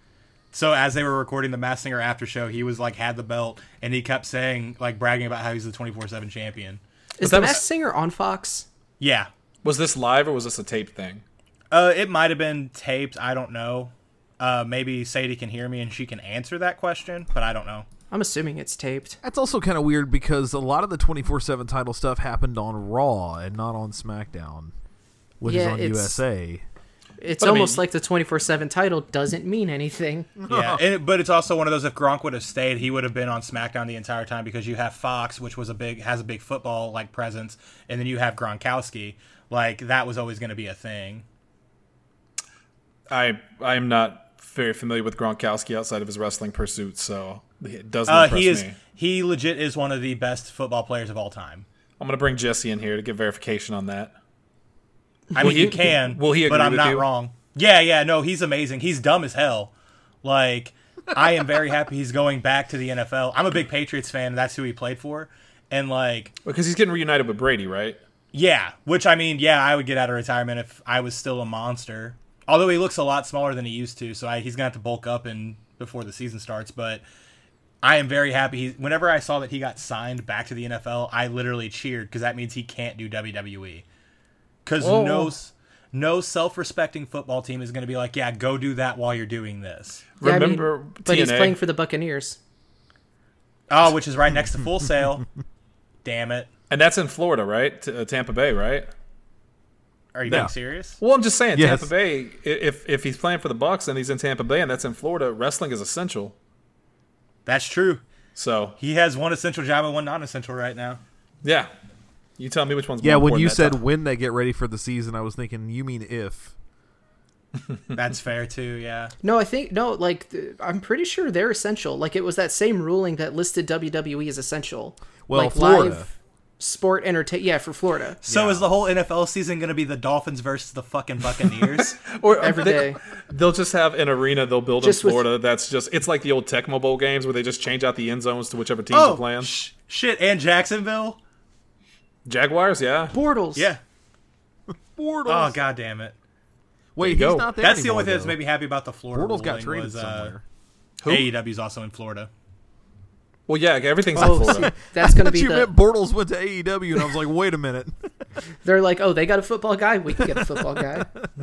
So as they were recording the Masked Singer after show, he was like had the belt, and he kept saying like bragging about how he's the twenty-four seven champion. Is that the was- Masked Singer on Fox? Yeah. Was this live or was this a taped thing? Uh it might have been taped, I don't know. Uh maybe Sadie can hear me and she can answer that question, but I don't know. I'm assuming it's taped. That's also kind of weird because a lot of the twenty-four seven title stuff happened on Raw and not on SmackDown, which is Yeah, on it's- U S A. It's But I almost mean- like the twenty-four seven title doesn't mean anything. Yeah, and, but it's also one of those. If Gronk would have stayed, he would have been on SmackDown the entire time, because you have Fox, which was a big has a big football like presence, and then you have Gronkowski. Like that was always going to be a thing. I I'm not very familiar with Gronkowski outside of his wrestling pursuits, so it doesn't Uh, impress he is me. he legit is one of the best football players of all time. I'm going to bring Jesse in here to get verification on that. I Will mean, he- you can, will he but agree I'm with not you? wrong. Yeah, yeah, no, he's amazing. He's dumb as hell. Like, I am very happy he's going back to the N F L. I'm a big Patriots fan. That's who he played for. And, like, Because he's getting reunited with Brady, right? yeah, which, I mean, yeah, I would get out of retirement if I was still a monster. Although he looks a lot smaller than he used to, so I, he's going to have to bulk up in, before the season starts. But I am very happy. He, whenever I saw that he got signed back to the N F L, I literally cheered because that means he can't do W W E. Because Whoa. no, no self-respecting football team is going to be like, yeah, go do that while you're doing this. Yeah, I mean, Remember but he's T N A? playing for the Buccaneers. Oh, which is right next to Full Sail. Damn it. And that's in Florida, right? T- uh, Tampa Bay, right? Are you Yeah. being serious? Well, I'm just saying, Yes. Tampa Bay, i- if if he's playing for the Bucs and he's in Tampa Bay and that's in Florida, wrestling is essential. That's true. So, He has one essential job and one non-essential right now. yeah. You tell me which one's Yeah, more when important you that said time. when they get ready for the season, I was thinking you mean if. That's fair too, yeah. No, I think no. Like th- I'm pretty sure they're essential. Like it was that same ruling that listed W W E as essential. Well, like Florida. live sport entertain. Yeah, for Florida. So Yeah. is the whole N F L season going to be the Dolphins versus the fucking Buccaneers? Or every they, day. They'll just have an arena they'll build Just in with- Florida that's just, it's like the old Tecmo Bowl games where they just change out the end zones to whichever teams oh, are playing. sh- shit, and Jacksonville? Jaguars, yeah. Bortles. Yeah. Bortles. Oh, god damn it. Wait, you he's go. not there That's the anymore, only thing that's though. made me happy about the Florida Bortles got ruling traded was, uh, somewhere. Who? A E W's also in Florida. Well, yeah, everything's Oh, in Florida. see, that's gonna But be you the. meant Bortles went to A E W, and I was like, wait a minute. They're like, oh, they got a football guy. We can get a football guy.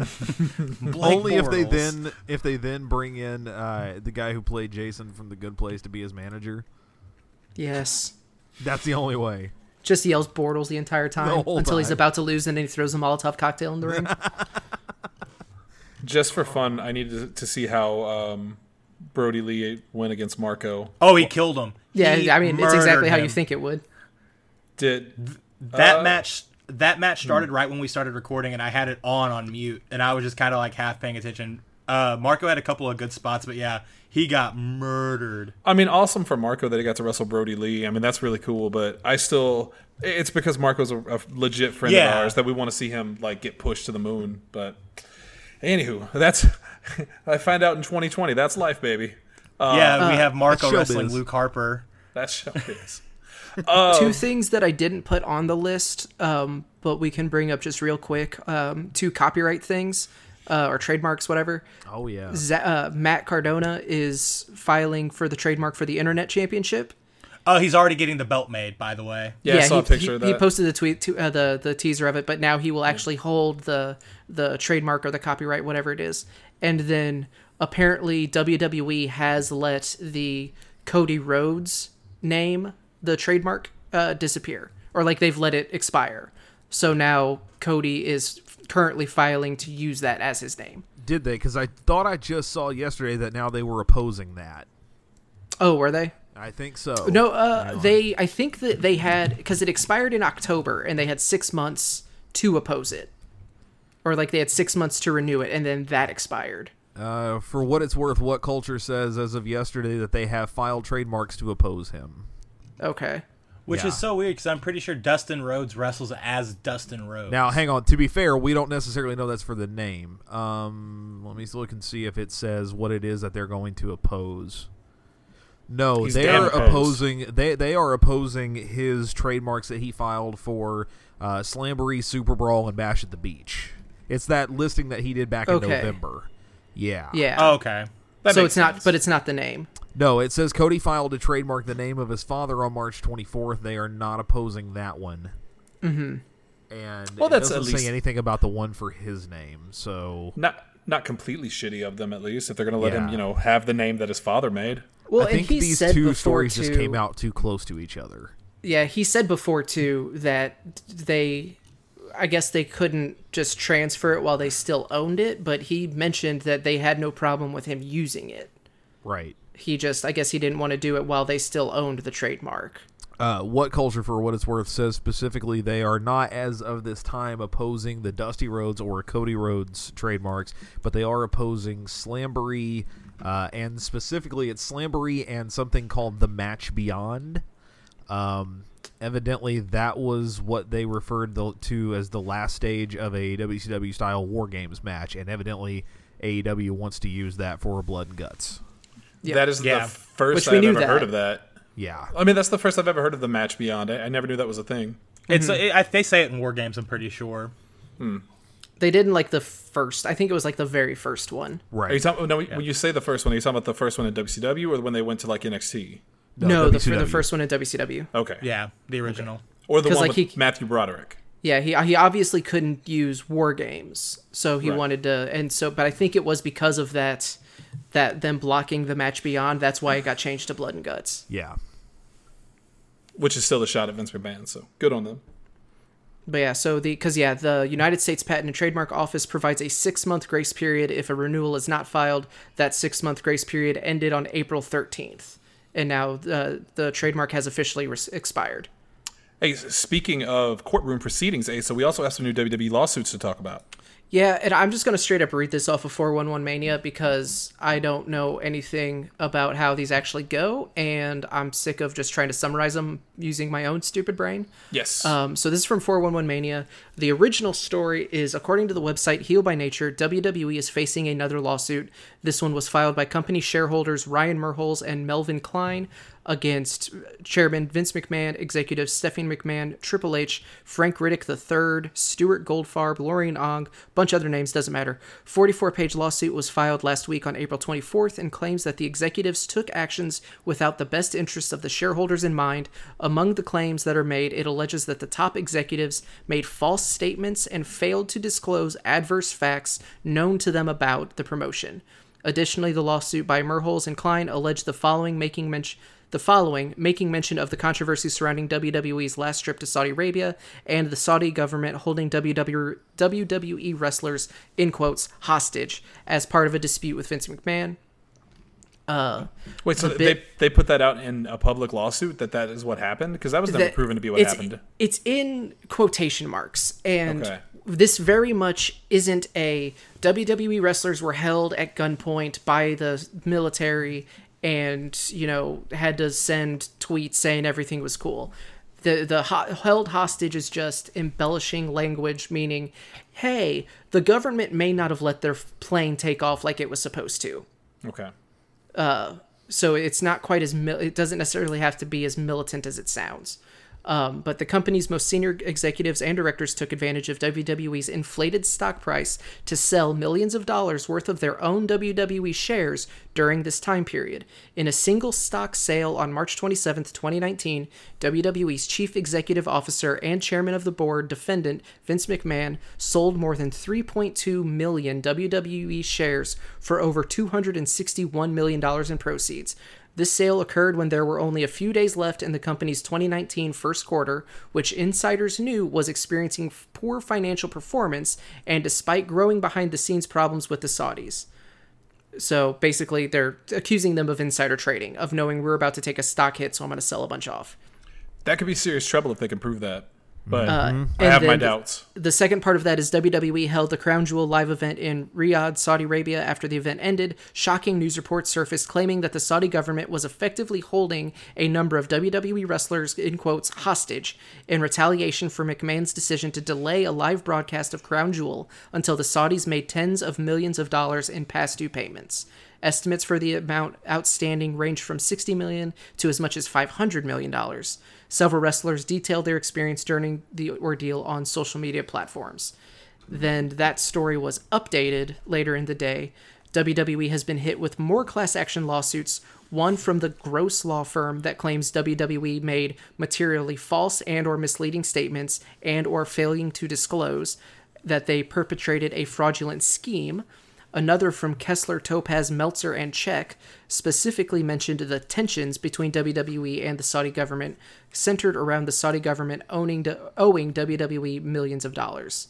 Blake Only if they Bortles. then if they then bring in uh, the guy who played Jason from The Good Place to be his manager. Yes. That's the only way. Just yells Bortles the entire time The whole until he's time. about to lose, and then he throws a Molotov cocktail in the ring. Just for fun, I needed to, to see how um, Brody Lee went against Marco. Oh, he killed him. Yeah, He I mean, it's murdered exactly how him. you think it would. Did That Uh, match that match started right when we started recording, and I had it on on mute, and I was just kind of like half paying attention. Uh, Marco had a couple of good spots, but yeah, he got murdered. I mean, awesome for Marco that he got to wrestle Brody Lee. I mean, that's really cool. But I still, it's because Marco's a, a legit friend Yeah. of ours that we want to see him like get pushed to the moon. But anywho, that's I find out in twenty twenty. That's life, baby. Uh, yeah, we have Marco that's wrestling showbiz. Luke Harper. That's show is. Two things that I didn't put on the list, um, but we can bring up just real quick. Um, two copyright things, uh, or trademarks, whatever. Oh yeah. Z- uh, Matt Cardona is filing for the trademark for the Internet Championship. Oh, he's already getting the belt made, by the way. Yeah, I saw he, a picture he, of that. he posted the tweet, to, uh, the the teaser of it, but now he will actually hold the the trademark or the copyright, whatever it is. And then apparently W W E has let the Cody Rhodes name, the trademark, uh, disappear, or like they've let it expire. So now Cody is currently filing to use that as his name. Did they? Because I thought I just saw yesterday that now they were opposing that. Oh, were they? I think so. No, uh, Hang on. they. I think that they had, because it expired in October, and they had six months to oppose it, or like they had six months to renew it, and then that expired. Uh, for what it's worth, What Culture says as of yesterday that they have filed trademarks to oppose him. Okay. Which Yeah. is so weird because I'm pretty sure Dustin Rhodes wrestles as Dustin Rhodes. Now, hang on. To be fair, we don't necessarily know that's for the name. Um, let me look and see if it says what it is that they're going to oppose. No, He's they damn are opposed. opposing. They they are opposing his trademarks that he filed for uh, Slamboree, Super Brawl, and Bash at the Beach. It's that listing that he did back in Okay. November. Yeah. Yeah. Oh, okay. That so makes it's not, sense. but it's not the name. No, it says Cody filed to trademark the name of his father on March twenty-fourth. They are not opposing that one. Mm-hmm. And Well, it that's doesn't at say least- anything about the one for his name. So Not not completely shitty of them, at least, if they're going to let him, Yeah. you know, have the name that his father made. Well, I think and he these said two before stories too, just came out too close to each other. Yeah, he said before too that they, I guess they couldn't just transfer it while they still owned it, but he mentioned that they had no problem with him using it. Right. He just, I guess he didn't want to do it while they still owned the trademark. Uh, What Culture, for what it's worth, says specifically they are not, as of this time, opposing the Dusty Rhodes or Cody Rhodes trademarks, but they are opposing Slamboree, uh, and specifically it's Slamboree and something called the Match Beyond. Um, evidently, that was what they referred to as the last stage of a W C W-style War Games match, and evidently A E W wants to use that for Blood and Guts. Yeah. That is Yeah. the first Which we I've knew ever that. heard of that. Yeah. I mean, that's the first I've ever heard of the Match Beyond. I, I never knew that was a thing. It's it, I, they say it in War Games. I'm pretty sure. They did in like the first. I think it was like the very first one. Right. Are you talking, no, when you say the first one, are you talking about the first one in W C W or when they went to like N X T? No, the, for W C W. the first one in W C W. Okay. Yeah, the original. Or the 'Cause, one like, with he- Matthew Broderick. Yeah, he he obviously couldn't use War Games, so he Right. wanted to, and so, but I think it was because of that, that them blocking the Match Beyond. That's why it got changed to Blood and Guts. Yeah. Which is still a shot at Vince McMahon, so good on them. But yeah, so the because yeah, the United States Patent and Trademark Office provides a six month grace period if a renewal is not filed. That six month grace period ended on April thirteenth, and now uh, the trademark has officially res- expired. Hey, speaking of courtroom proceedings, Ace, so we also have some new W W E lawsuits to talk about. Yeah, and I'm just going to straight up read this off of four one one Mania because I don't know anything about how these actually go, and I'm sick of just trying to summarize them using my own stupid brain. Yes. Um, so this is from four one one Mania. The original story is, according to the website Heal by Nature, W W E is facing another lawsuit. This one was filed by company shareholders Ryan Merholz and Melvin Klein against Chairman Vince McMahon, executives Stephanie McMahon, Triple H, Frank Riddick the third, Stuart Goldfarb, Lorraine Ong, bunch of other names, doesn't matter. forty-four page lawsuit was filed last week on April twenty-fourth and claims that the executives took actions without the best interests of the shareholders in mind. Among the claims that are made, it alleges that the top executives made false statements and failed to disclose adverse facts known to them about the promotion. Additionally, the lawsuit by Merholz and Klein alleged the following making mention the following making mention of the controversy surrounding W W E's last trip to Saudi Arabia and the Saudi government holding W W E wrestlers in quotes hostage as part of a dispute with Vince McMahon. Uh, Wait, so the they bit- they put that out in a public lawsuit that that is what happened? Because that was never that- proven to be what it's, happened. It's in quotation marks, and Okay. this very much isn't a W W E wrestlers were held at gunpoint by the military and, you know, had to send tweets saying everything was cool. The the ho- held hostage is just embellishing language, meaning, hey, the government may not have let their plane take off like it was supposed to. Okay. So it's not quite as mil- it doesn't necessarily have to be as militant as it sounds. Um, but the company's most senior executives and directors took advantage of W W E's inflated stock price to sell millions of dollars worth of their own W W E shares during this time period. In a single stock sale on March twenty-seventh, twenty nineteen, W W E's chief executive officer and chairman of the board, defendant Vince McMahon, sold more than three point two million W W E shares for over two hundred sixty-one million dollars in proceeds. This sale occurred when there were only a few days left in the company's twenty nineteen first quarter, which insiders knew was experiencing poor financial performance and despite growing behind-the-scenes problems with the Saudis. So basically, they're accusing them of insider trading, of knowing we're about to take a stock hit, so I'm going to sell a bunch off. That could be serious trouble if they can prove that. But Uh, I and have my then the- doubts. The second part of that is W W E held the Crown Jewel live event in Riyadh, Saudi Arabia. After the event ended, shocking news reports surfaced claiming that the Saudi government was effectively holding a number of W W E wrestlers, in quotes, hostage in retaliation for McMahon's decision to delay a live broadcast of Crown Jewel until the Saudis made tens of millions of dollars in past due payments. Estimates for the amount outstanding range from sixty million dollars to as much as five hundred million dollars. Several wrestlers detailed their experience during the ordeal on social media platforms. Then that story was updated later in the day. W W E has been hit with more class action lawsuits, one from the Gross law firm that claims W W E made materially false and or misleading statements and or failing to disclose that they perpetrated a fraudulent scheme. Another from Kessler, Topaz, Meltzer, and Czech specifically mentioned the tensions between W W E and the Saudi government, centered around the Saudi government owning owing W W E millions of dollars.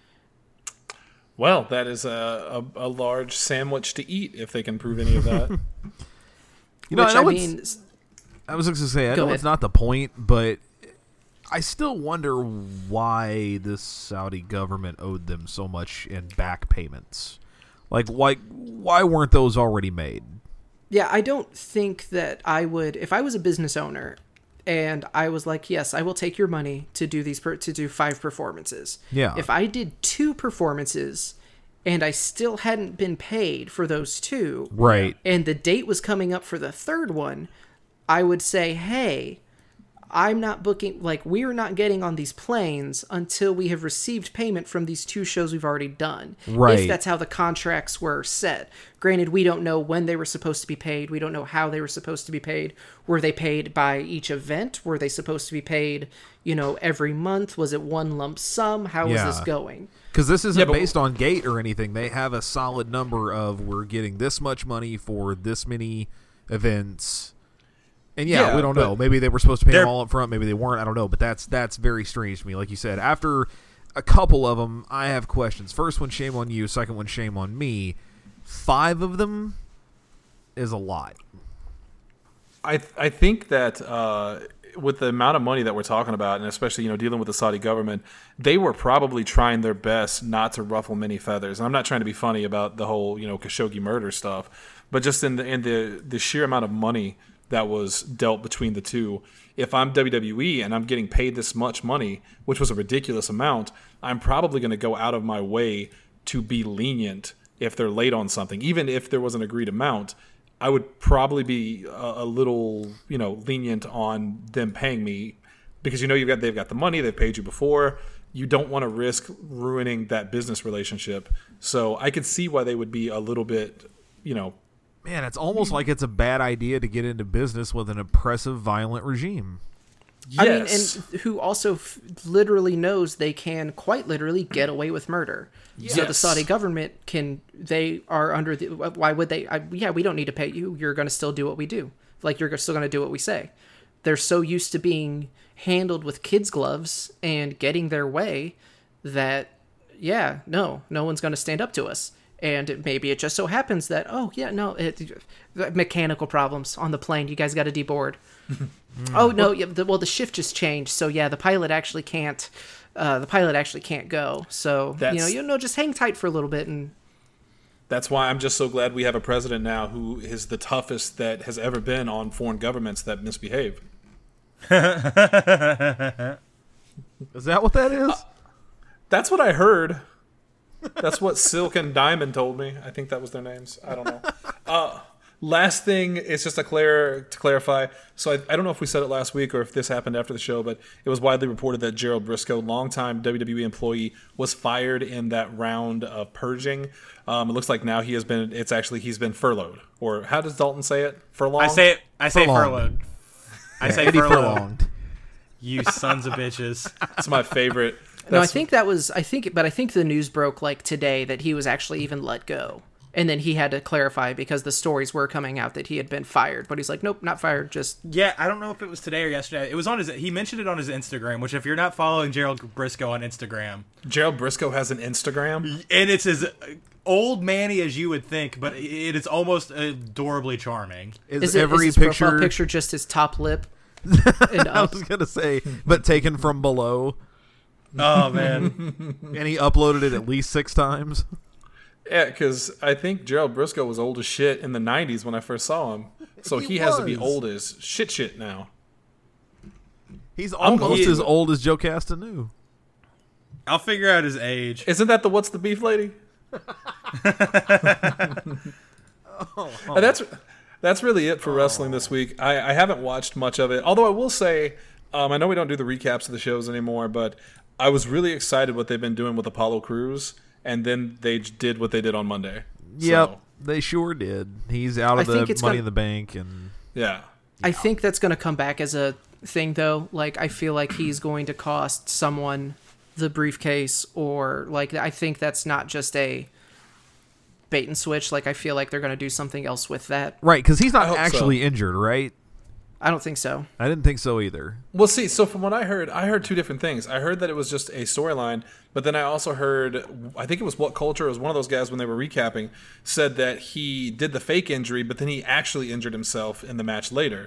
Well, that is a, a, a large sandwich to eat if they can prove any of that. You know, Which I know I it's- mean, I was just going to say, I Go know ahead. it's not the point, but I still wonder why this Saudi government owed them so much in back payments. Like, why, why weren't those already made? Yeah, I don't think that I would, if I was a business owner and I was like, yes, I will take your money to do these, per, to do five performances. Yeah. If I did two performances and I still hadn't been paid for those two, Right. and the date was coming up for the third one, I would say, hey, I'm not booking, like, we're not getting on these planes until we have received payment from these two shows we've already done. Right. If that's how the contracts were set. Granted, we don't know when they were supposed to be paid. We don't know how they were supposed to be paid. Were they paid by each event? Were they supposed to be paid, you know, every month? Was it one lump sum? How was Yeah. this going? Because this isn't Yeah, but- based on gate or anything. They have a solid number of we're getting this much money for this many events. And yeah, Yeah, we don't but- know. Maybe they were supposed to pay them They're- all up front. Maybe they weren't. I don't know. But that's that's very strange to me. Like you said, after a couple of them, I have questions. First one, shame on you. Second one, shame on me. Five of them is a lot. I th- I think that uh, with the amount of money that we're talking about, and especially you know dealing with the Saudi government, they were probably trying their best not to ruffle many feathers. And I'm not trying to be funny about the whole you know Khashoggi murder stuff, but just in the in the the sheer amount of money that was dealt between the two. If I'm W W E and I'm getting paid this much money, which was a ridiculous amount, I'm probably going to go out of my way to be lenient if they're late on something, even if there was an agreed amount. I would probably be a, a little, you know, lenient on them paying me because you know you've got they've got the money, they've paid you before. You don't want to risk ruining that business relationship. So I could see why they would be a little bit, you know, Man, it's almost like it's a bad idea to get into business with an oppressive, violent regime. yes. I mean, and who also f- literally knows they can quite literally get away with murder. So the Yes. Saudi government can, they are under the, why would they, I, yeah, we don't need to pay you. You're going to still do what we do. Like, you're still going to do what we say. They're so used to being handled with kids' gloves and getting their way that, yeah, no, no one's going to stand up to us. And it, maybe it just so happens that, oh, yeah, no, it, mechanical problems on the plane. You guys got to deboard. Oh, no, yeah, the, well, the shift just changed. So, yeah, the pilot actually can't, uh, the pilot actually can't go. So, you know, That's- you know, just hang tight for a little bit. And That's why I'm just so glad we have a president now who is the toughest that has ever been on foreign governments that misbehave. Is that what that is? That's what I heard. That's what Silk and Diamond told me. I think that was their names. I don't know. Uh, last thing is just a clear to clarify. So I, I don't know if we said it last week or if this happened after the show, but it was widely reported that Gerald Briscoe, longtime W W E employee, was fired in that round of purging. Um, it looks like now he has been. It's actually he's been furloughed. Or how does Dalton say it? Furlonged. I say it. I say Furlonged. furloughed. I say Eddie furloughed. Furlonged. You sons of bitches. It's my favorite. no, I That's- think that was, I think, but I think the news broke like today that he was actually even let go. And then he had to clarify because the stories were coming out that he had been fired. But he's like, nope, not fired. Just, Yeah, I don't know if it was today or yesterday. It was on his. He mentioned it on his Instagram. Which, if you're not following Gerald Briscoe on Instagram, Gerald Briscoe has an Instagram. and it's as old manny as you would think, but it is almost adorably charming. Is, is it every is his picture, profile picture just his top lip? And I up? was gonna say, but taken from below, Oh man, and he uploaded it at least six times. Yeah, because I think Gerald Briscoe was old as shit in the nineties when I first saw him. So he, He has to be was. old as shit shit now. He's I'm almost going- as old as Joe Castanew. I'll figure out his age. Isn't that the What's the Beef lady? And that's that's really it for wrestling this week. I, I haven't watched much of it. Although I will say, um, I know we don't do the recaps of the shows anymore, but I was really excited what they've been doing with Apollo Crews, and then they j- did what they did on Monday. Yep, So, they sure did. He's out I of think the it's Money gonna- in the Bank, and yeah. I think that's going to come back as a thing, though. Like, I feel like he's going to cost someone the briefcase, or like, I think that's not just a bait and switch. Like, I feel like they're going to do something else with that. right, because he's I not hope actually so. injured, right? I don't think so. I didn't think so either. Well, see, so from what I heard, I heard two different things. I heard that it was just a storyline, but then I also heard, I think it was What Culture, it was one of those guys when they were recapping, said that he did the fake injury, but then he actually injured himself in the match later.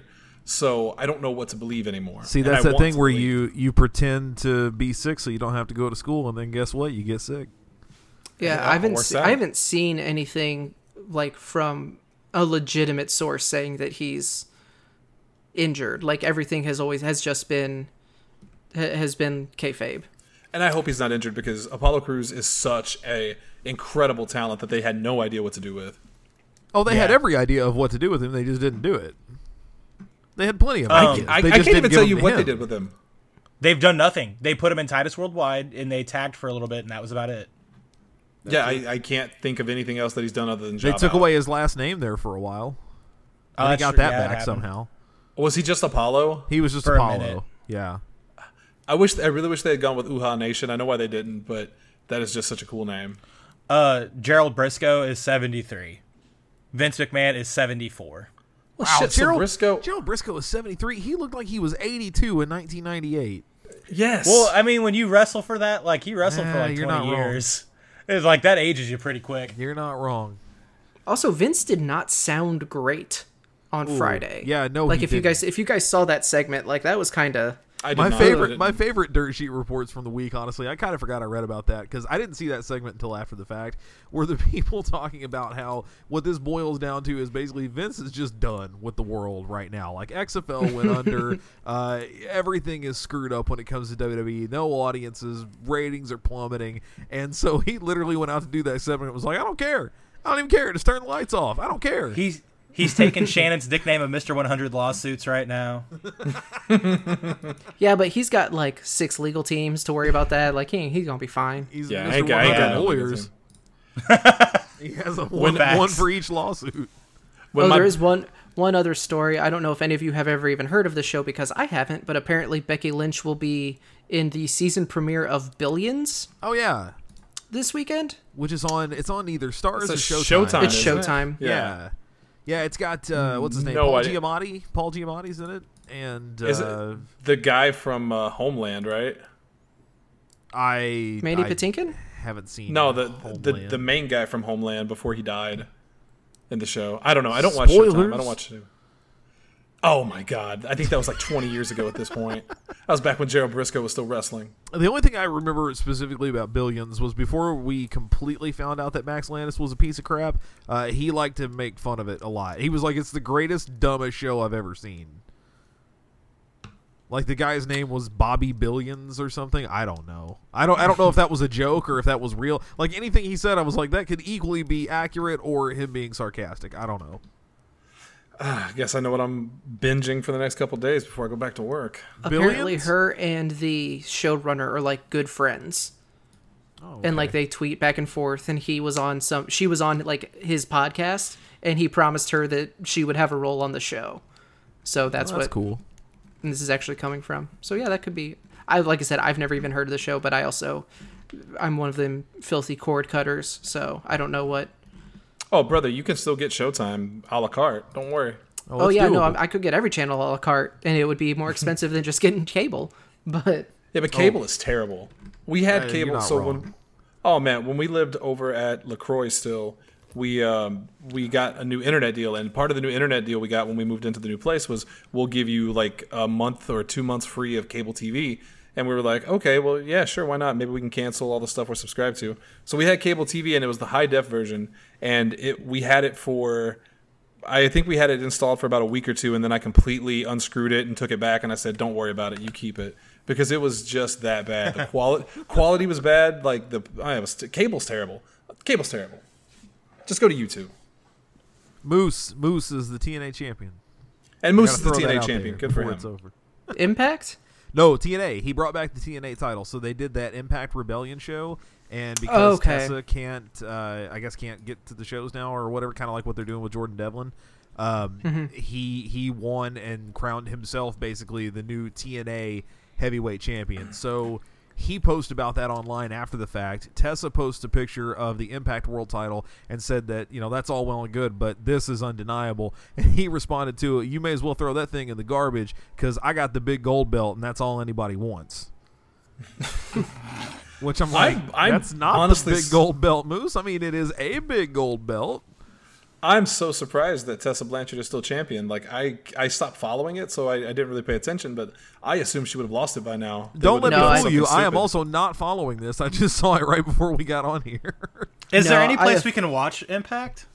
So I don't know what to believe anymore. See, And that's I that want thing to where believe. you you pretend to be sick so you don't have to go to school, and then guess what? You get sick. Yeah, Yeah, I haven't works se- out. I haven't seen anything like from a legitimate source saying that he's injured. Like everything has always has just been ha- has been kayfabe. And I hope he's not injured because Apollo Crews is such a incredible talent that they had no idea what to do with. Oh, they had Yeah. every idea of what to do with him. They just didn't do it. They had plenty of Um, ideas. I, They I just can't didn't even give tell them you to what they him. did with him. They've done nothing. They put him in Titus Worldwide, and they tagged for a little bit, and that was about it. Yeah, I, I can't think of anything else that he's done other than They job took out. away his last name there for a while. Oh, And he that's got true. that Yeah, it back happened. somehow. Was he just Apollo? He was just For a Apollo. minute. Yeah. I wish. I really wish they had gone with Uha Nation. I know why they didn't, but that is just such a cool name. Uh, Gerald Briscoe is seventy-three. Vince McMahon is seventy-four. Well, Wow, shit, so Gerald Briscoe. Gerald Briscoe was seventy-three. He looked like he was eighty-two in nineteen ninety-eight. Yes. Well, I mean, when you wrestle for that, like he wrestled for Yeah, like you're twenty not wrong. years. It's like that ages you pretty quick. You're not wrong. Also, Vince did not sound great on Friday. yeah, no, Like he if you didn't. guys if you guys saw that segment, like that was kind of I did My not. favorite, I my didn't. favorite dirt sheet reports from the week. Honestly, I kind of forgot I read about that because I didn't see that segment until after the fact. Were the people talking about how what this boils down to is basically Vince is just done with the world right now. Like X F L went under, uh, everything is screwed up when it comes to W W E. No audiences, ratings are plummeting, and so he literally went out to do that segment. And was like, I don't care, I don't even care. Just turn the lights off. I don't care. He's he's taking Shannon's nickname of Mister one hundred lawsuits right now. yeah, but he's got like six legal teams to worry about that. Like he he's gonna be fine. He's Yeah, I Mister ain't got- I ain't got no lawyers. He has a When- one, Facts. one for each lawsuit. When oh, my- there is one one other story. I don't know if any of you have ever even heard of the show because I haven't, but apparently Becky Lynch will be in the season premiere of Billions Oh yeah, this weekend. which is on. It's on either Stars It's or a Showtime. Showtime. It's isn't it? Showtime. Yeah. Yeah. Yeah, it's got uh, what's his name? No Paul idea. Giamatti. Paul Giamatti's in it, and Is uh, it the guy from uh, Homeland, right? I Mandy I Patinkin? haven't seen. No, the the, Homeland. the main guy from Homeland before he died in the show. I don't know. I don't watch Showtime. Spoilers. I don't watch it. Oh my god! I think that was like twenty years ago at this point. That was back when Gerald Briscoe was still wrestling. The only thing I remember specifically about Billions was before we completely found out that Max Landis was a piece of crap. Uh, he liked to make fun of it a lot. He was like, "It's the greatest, dumbest show I've ever seen." Like the guy's name was Bobby Billions or something. I don't know. I don't. I don't know if that was a joke or if that was real. Like anything he said, I was like, that could equally be accurate or him being sarcastic. I don't know. I guess I know what I'm binging for the next couple days before I go back to work. Apparently, Billions? her and the showrunner are like good friends, Oh, and like okay. they tweet back and forth. And he was on some. She was on like his podcast, and he promised her that she would have a role on the show. So that's, Oh, that's what cool. and this is actually coming from. So yeah, that could be. I like I said, I've never even heard of the show, but I also I'm one of them filthy cord cutters, so I don't know what. Oh, brother, you can still get Showtime a la carte. Don't worry. Oh, it's yeah, no, doable. I, I could get every channel a la carte, and it would be more expensive than just getting cable. But Yeah, but cable is terrible. We had Uh, you're cable, not so wrong. when oh man, when we lived over at LaCroix, still we um, we got a new internet deal, and part of the new internet deal we got when we moved into the new place was we'll give you like a month or two months free of cable T V. And we were like, okay, well, yeah, sure, why not? Maybe we can cancel all the stuff we're subscribed to. So we had cable T V, and it was the high def version, and it we had it for. I think we had it installed for about a week or two, and then I completely unscrewed it and took it back, and I said, "Don't worry about it, you keep it," because it was just that bad. The quality quality was bad. Like the I was cable's terrible. Cable's terrible. Just go to YouTube. Moose. Moose is the T N A champion. And Moose Gotta is the throw T N that A out champion. there Good for before him. It's over. Impact? No, T N A. He brought back the T N A title, so they did that Impact Rebellion show, and because Okay. Tessa can't, uh, I guess, can't get to the shows now or whatever, kind of like what they're doing with Jordan Devlin. Um, he he won and crowned himself basically the new T N A heavyweight champion. So he posted about that online after the fact. Tessa posted a picture of the Impact World title and said that, you know, that's all well and good, but this is undeniable. And he responded to it, you may as well throw that thing in the garbage because I got the big gold belt and that's all anybody wants. Which I'm like, I'm- I'm that's not honestly the big s- gold belt, Moose. I mean, it is a big gold belt. I'm so surprised that Tessa Blanchard is still champion. Like I, I stopped following it, so I, I didn't really pay attention. But I assumed she would have lost it by now. They Don't let would've me No, done fool I- you. something I am stupid. also not following this. I just saw it right before we got on here. Is No, there any I place have- we can watch Impact?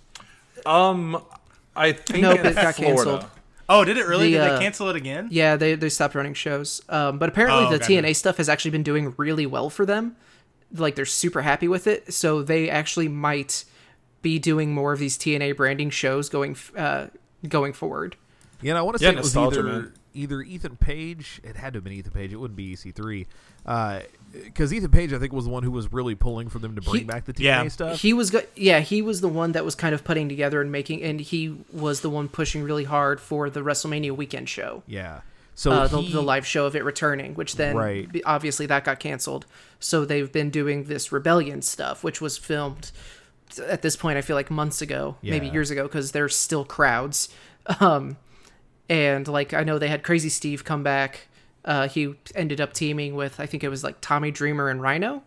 Um, I think Nope, in it got Florida. canceled. Oh, did it really? The, did uh, they cancel it again? Yeah, they they stopped running shows. Um, but apparently Oh, the gotcha. T N A stuff has actually been doing really well for them. Like they're super happy with it, so they actually might be doing more of these T N A branding shows going f- uh, going forward. Yeah, and I want to Yeah, say it was nostalgia, either man. either Ethan Page. It had to have been Ethan Page. It wouldn't be E C three, because Ethan Page, I think, was the one who was really pulling for them to bring He- back the T N A yeah. stuff. He was go- yeah, he was the one that was kind of putting together and making, and he was the one pushing really hard for the WrestleMania weekend show. yeah. So uh, the, he, the live show of it returning, which then Right. b- obviously that got canceled. So they've been doing this Rebellion stuff, which was filmed at this point, I feel like months ago, maybe Yeah. years ago, because there's still crowds. Um, and like I know they had Crazy Steve come back. Uh, he ended up teaming with, I think it was like Tommy Dreamer and Rhino,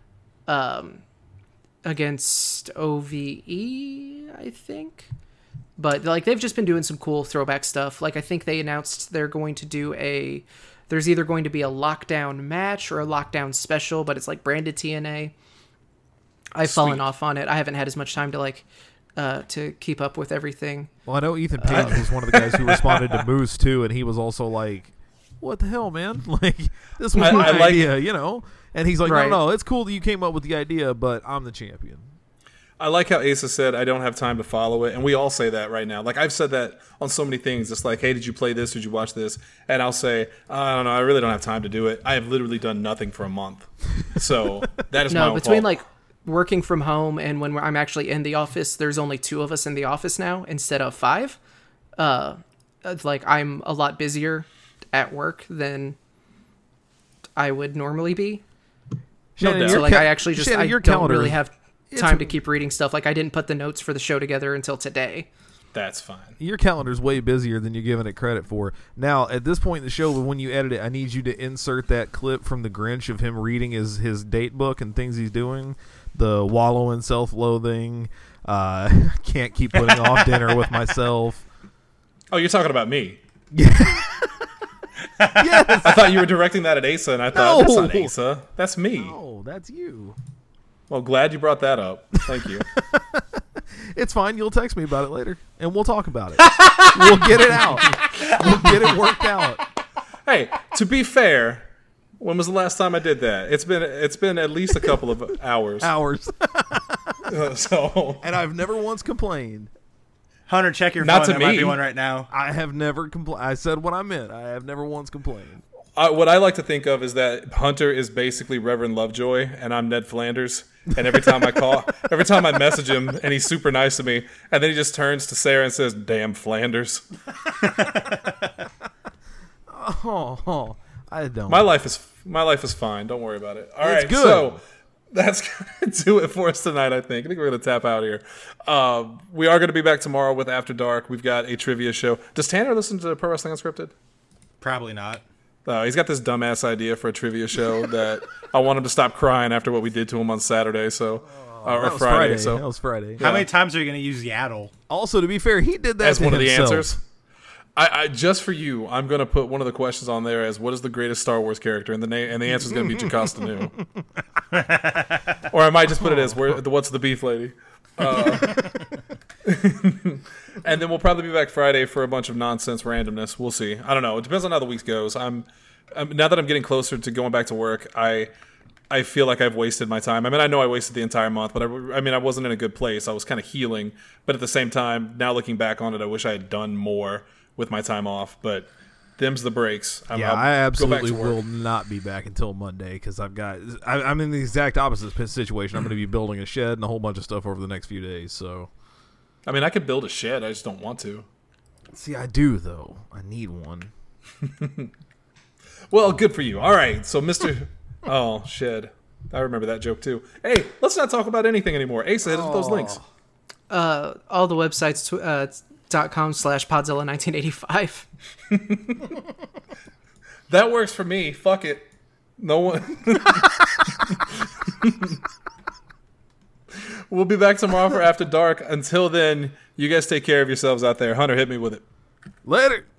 um, against O V E, I think. But like they've just been doing some cool throwback stuff. Like I think they announced they're going to do a there's either going to be a lockdown match or a lockdown special, but it's like branded T N A. I've fallen off on it. I haven't had as much time to like uh to keep up with everything. Well, I know Ethan Page was one of the guys who responded to Moose too, and he was also like, "What the hell, man? Like this was I- my I like- idea, you know?" And he's like, Right. "No, no, it's cool that you came up with the idea, but I'm the champion." I like how Asa said, I don't have time to follow it. And we all say that right now. Like, I've said that on so many things. It's like, hey, did you play this? Did you watch this? And I'll say, I don't know. I really don't have time to do it. I have literally done nothing for a month. So that is my No, own between fault. like working from home and when we're, I'm actually in the office, there's only two of us in the office now instead of five. Uh, it's like I'm a lot busier at work than I would normally be. Shannon, doubt. So your like ca- I actually just Shannon, I your don't calendar really is- have it's- time to keep reading stuff. Like I didn't put the notes for the show together until today. That's fine. Your calendar's way busier than you're giving it credit for. Now, at this point in the show, when you edit it, I need you to insert that clip from the Grinch of him reading his, his date book and things he's doing. The wallow in self-loathing. Uh, can't keep putting off dinner with myself. Oh, you're talking about me. Yes. I thought you were directing that at Asa, and I thought, that's not No. Asa. That's me. Oh, that's you. Well, glad you brought that up. Thank you. It's fine. You'll text me about it later, and we'll talk about it. We'll get it out. We'll get it worked out. Hey, to be fair, when was the last time I did that? It's been it's been at least a couple of hours. Hours. Uh, so And I've never once complained. Hunter, check your Not phone. to There might me. be one right now. I have never complained. I said what I meant. I have never once complained. uh, what I like to think of is that Hunter is basically Reverend Lovejoy, and I'm Ned Flanders. And every time I call, every time I message him, and he's super nice to me, and then he just turns to Sarah and says, "Damn Flanders." Oh, oh, I don't. My life is my life is fine. Don't worry about it. All right, It's good. so that's gonna do it for us tonight. I think. I think we're gonna tap out here. Uh, we are gonna be back tomorrow with After Dark. We've got a trivia show. Does Tanner listen to Pro Wrestling Unscripted? Probably not. Uh, he's got this dumbass idea for a trivia show that I want him to stop crying after what we did to him on Saturday. So uh, or that was Friday. Friday. So that was Friday. How many times are you going to use Yaddle? Also, to be fair, he did that as to one of the himself. answers. I, I just for you, I'm gonna put one of the questions on there as what is the greatest Star Wars character, and the name and the answer is gonna be Jocasta Nu. Or I might just put it as where the what's the beef lady. Uh, and then we'll probably be back Friday for a bunch of nonsense randomness. We'll see. I don't know. It depends on how the week goes. I'm, I'm now that I'm getting closer to going back to work. I I feel like I've wasted my time. I mean, I know I wasted the entire month, but I, I mean, I wasn't in a good place. I was kind of healing, but at the same time, now looking back on it, I wish I had done more with my time off. But them's the breaks. I'm, Yeah, I'll I go back absolutely to work. will not be back until Monday because I've got. I, I'm in the exact opposite p- situation. I'm going to be building a shed and a whole bunch of stuff over the next few days. So, I mean, I could build a shed. I just don't want to. see, I do though. I need one. Well, good for you. All right, so Mister Oh, shed. I remember that joke too. Hey, let's not talk about anything anymore. Asa, hit us with those links. Uh, all the websites tw- uh, dot com slash Podzilla nineteen eighty-five. That works for me. Fuck it. No one. We'll be back tomorrow for After Dark. Until then, you guys take care of yourselves out there. Hunter, hit me with it. Later.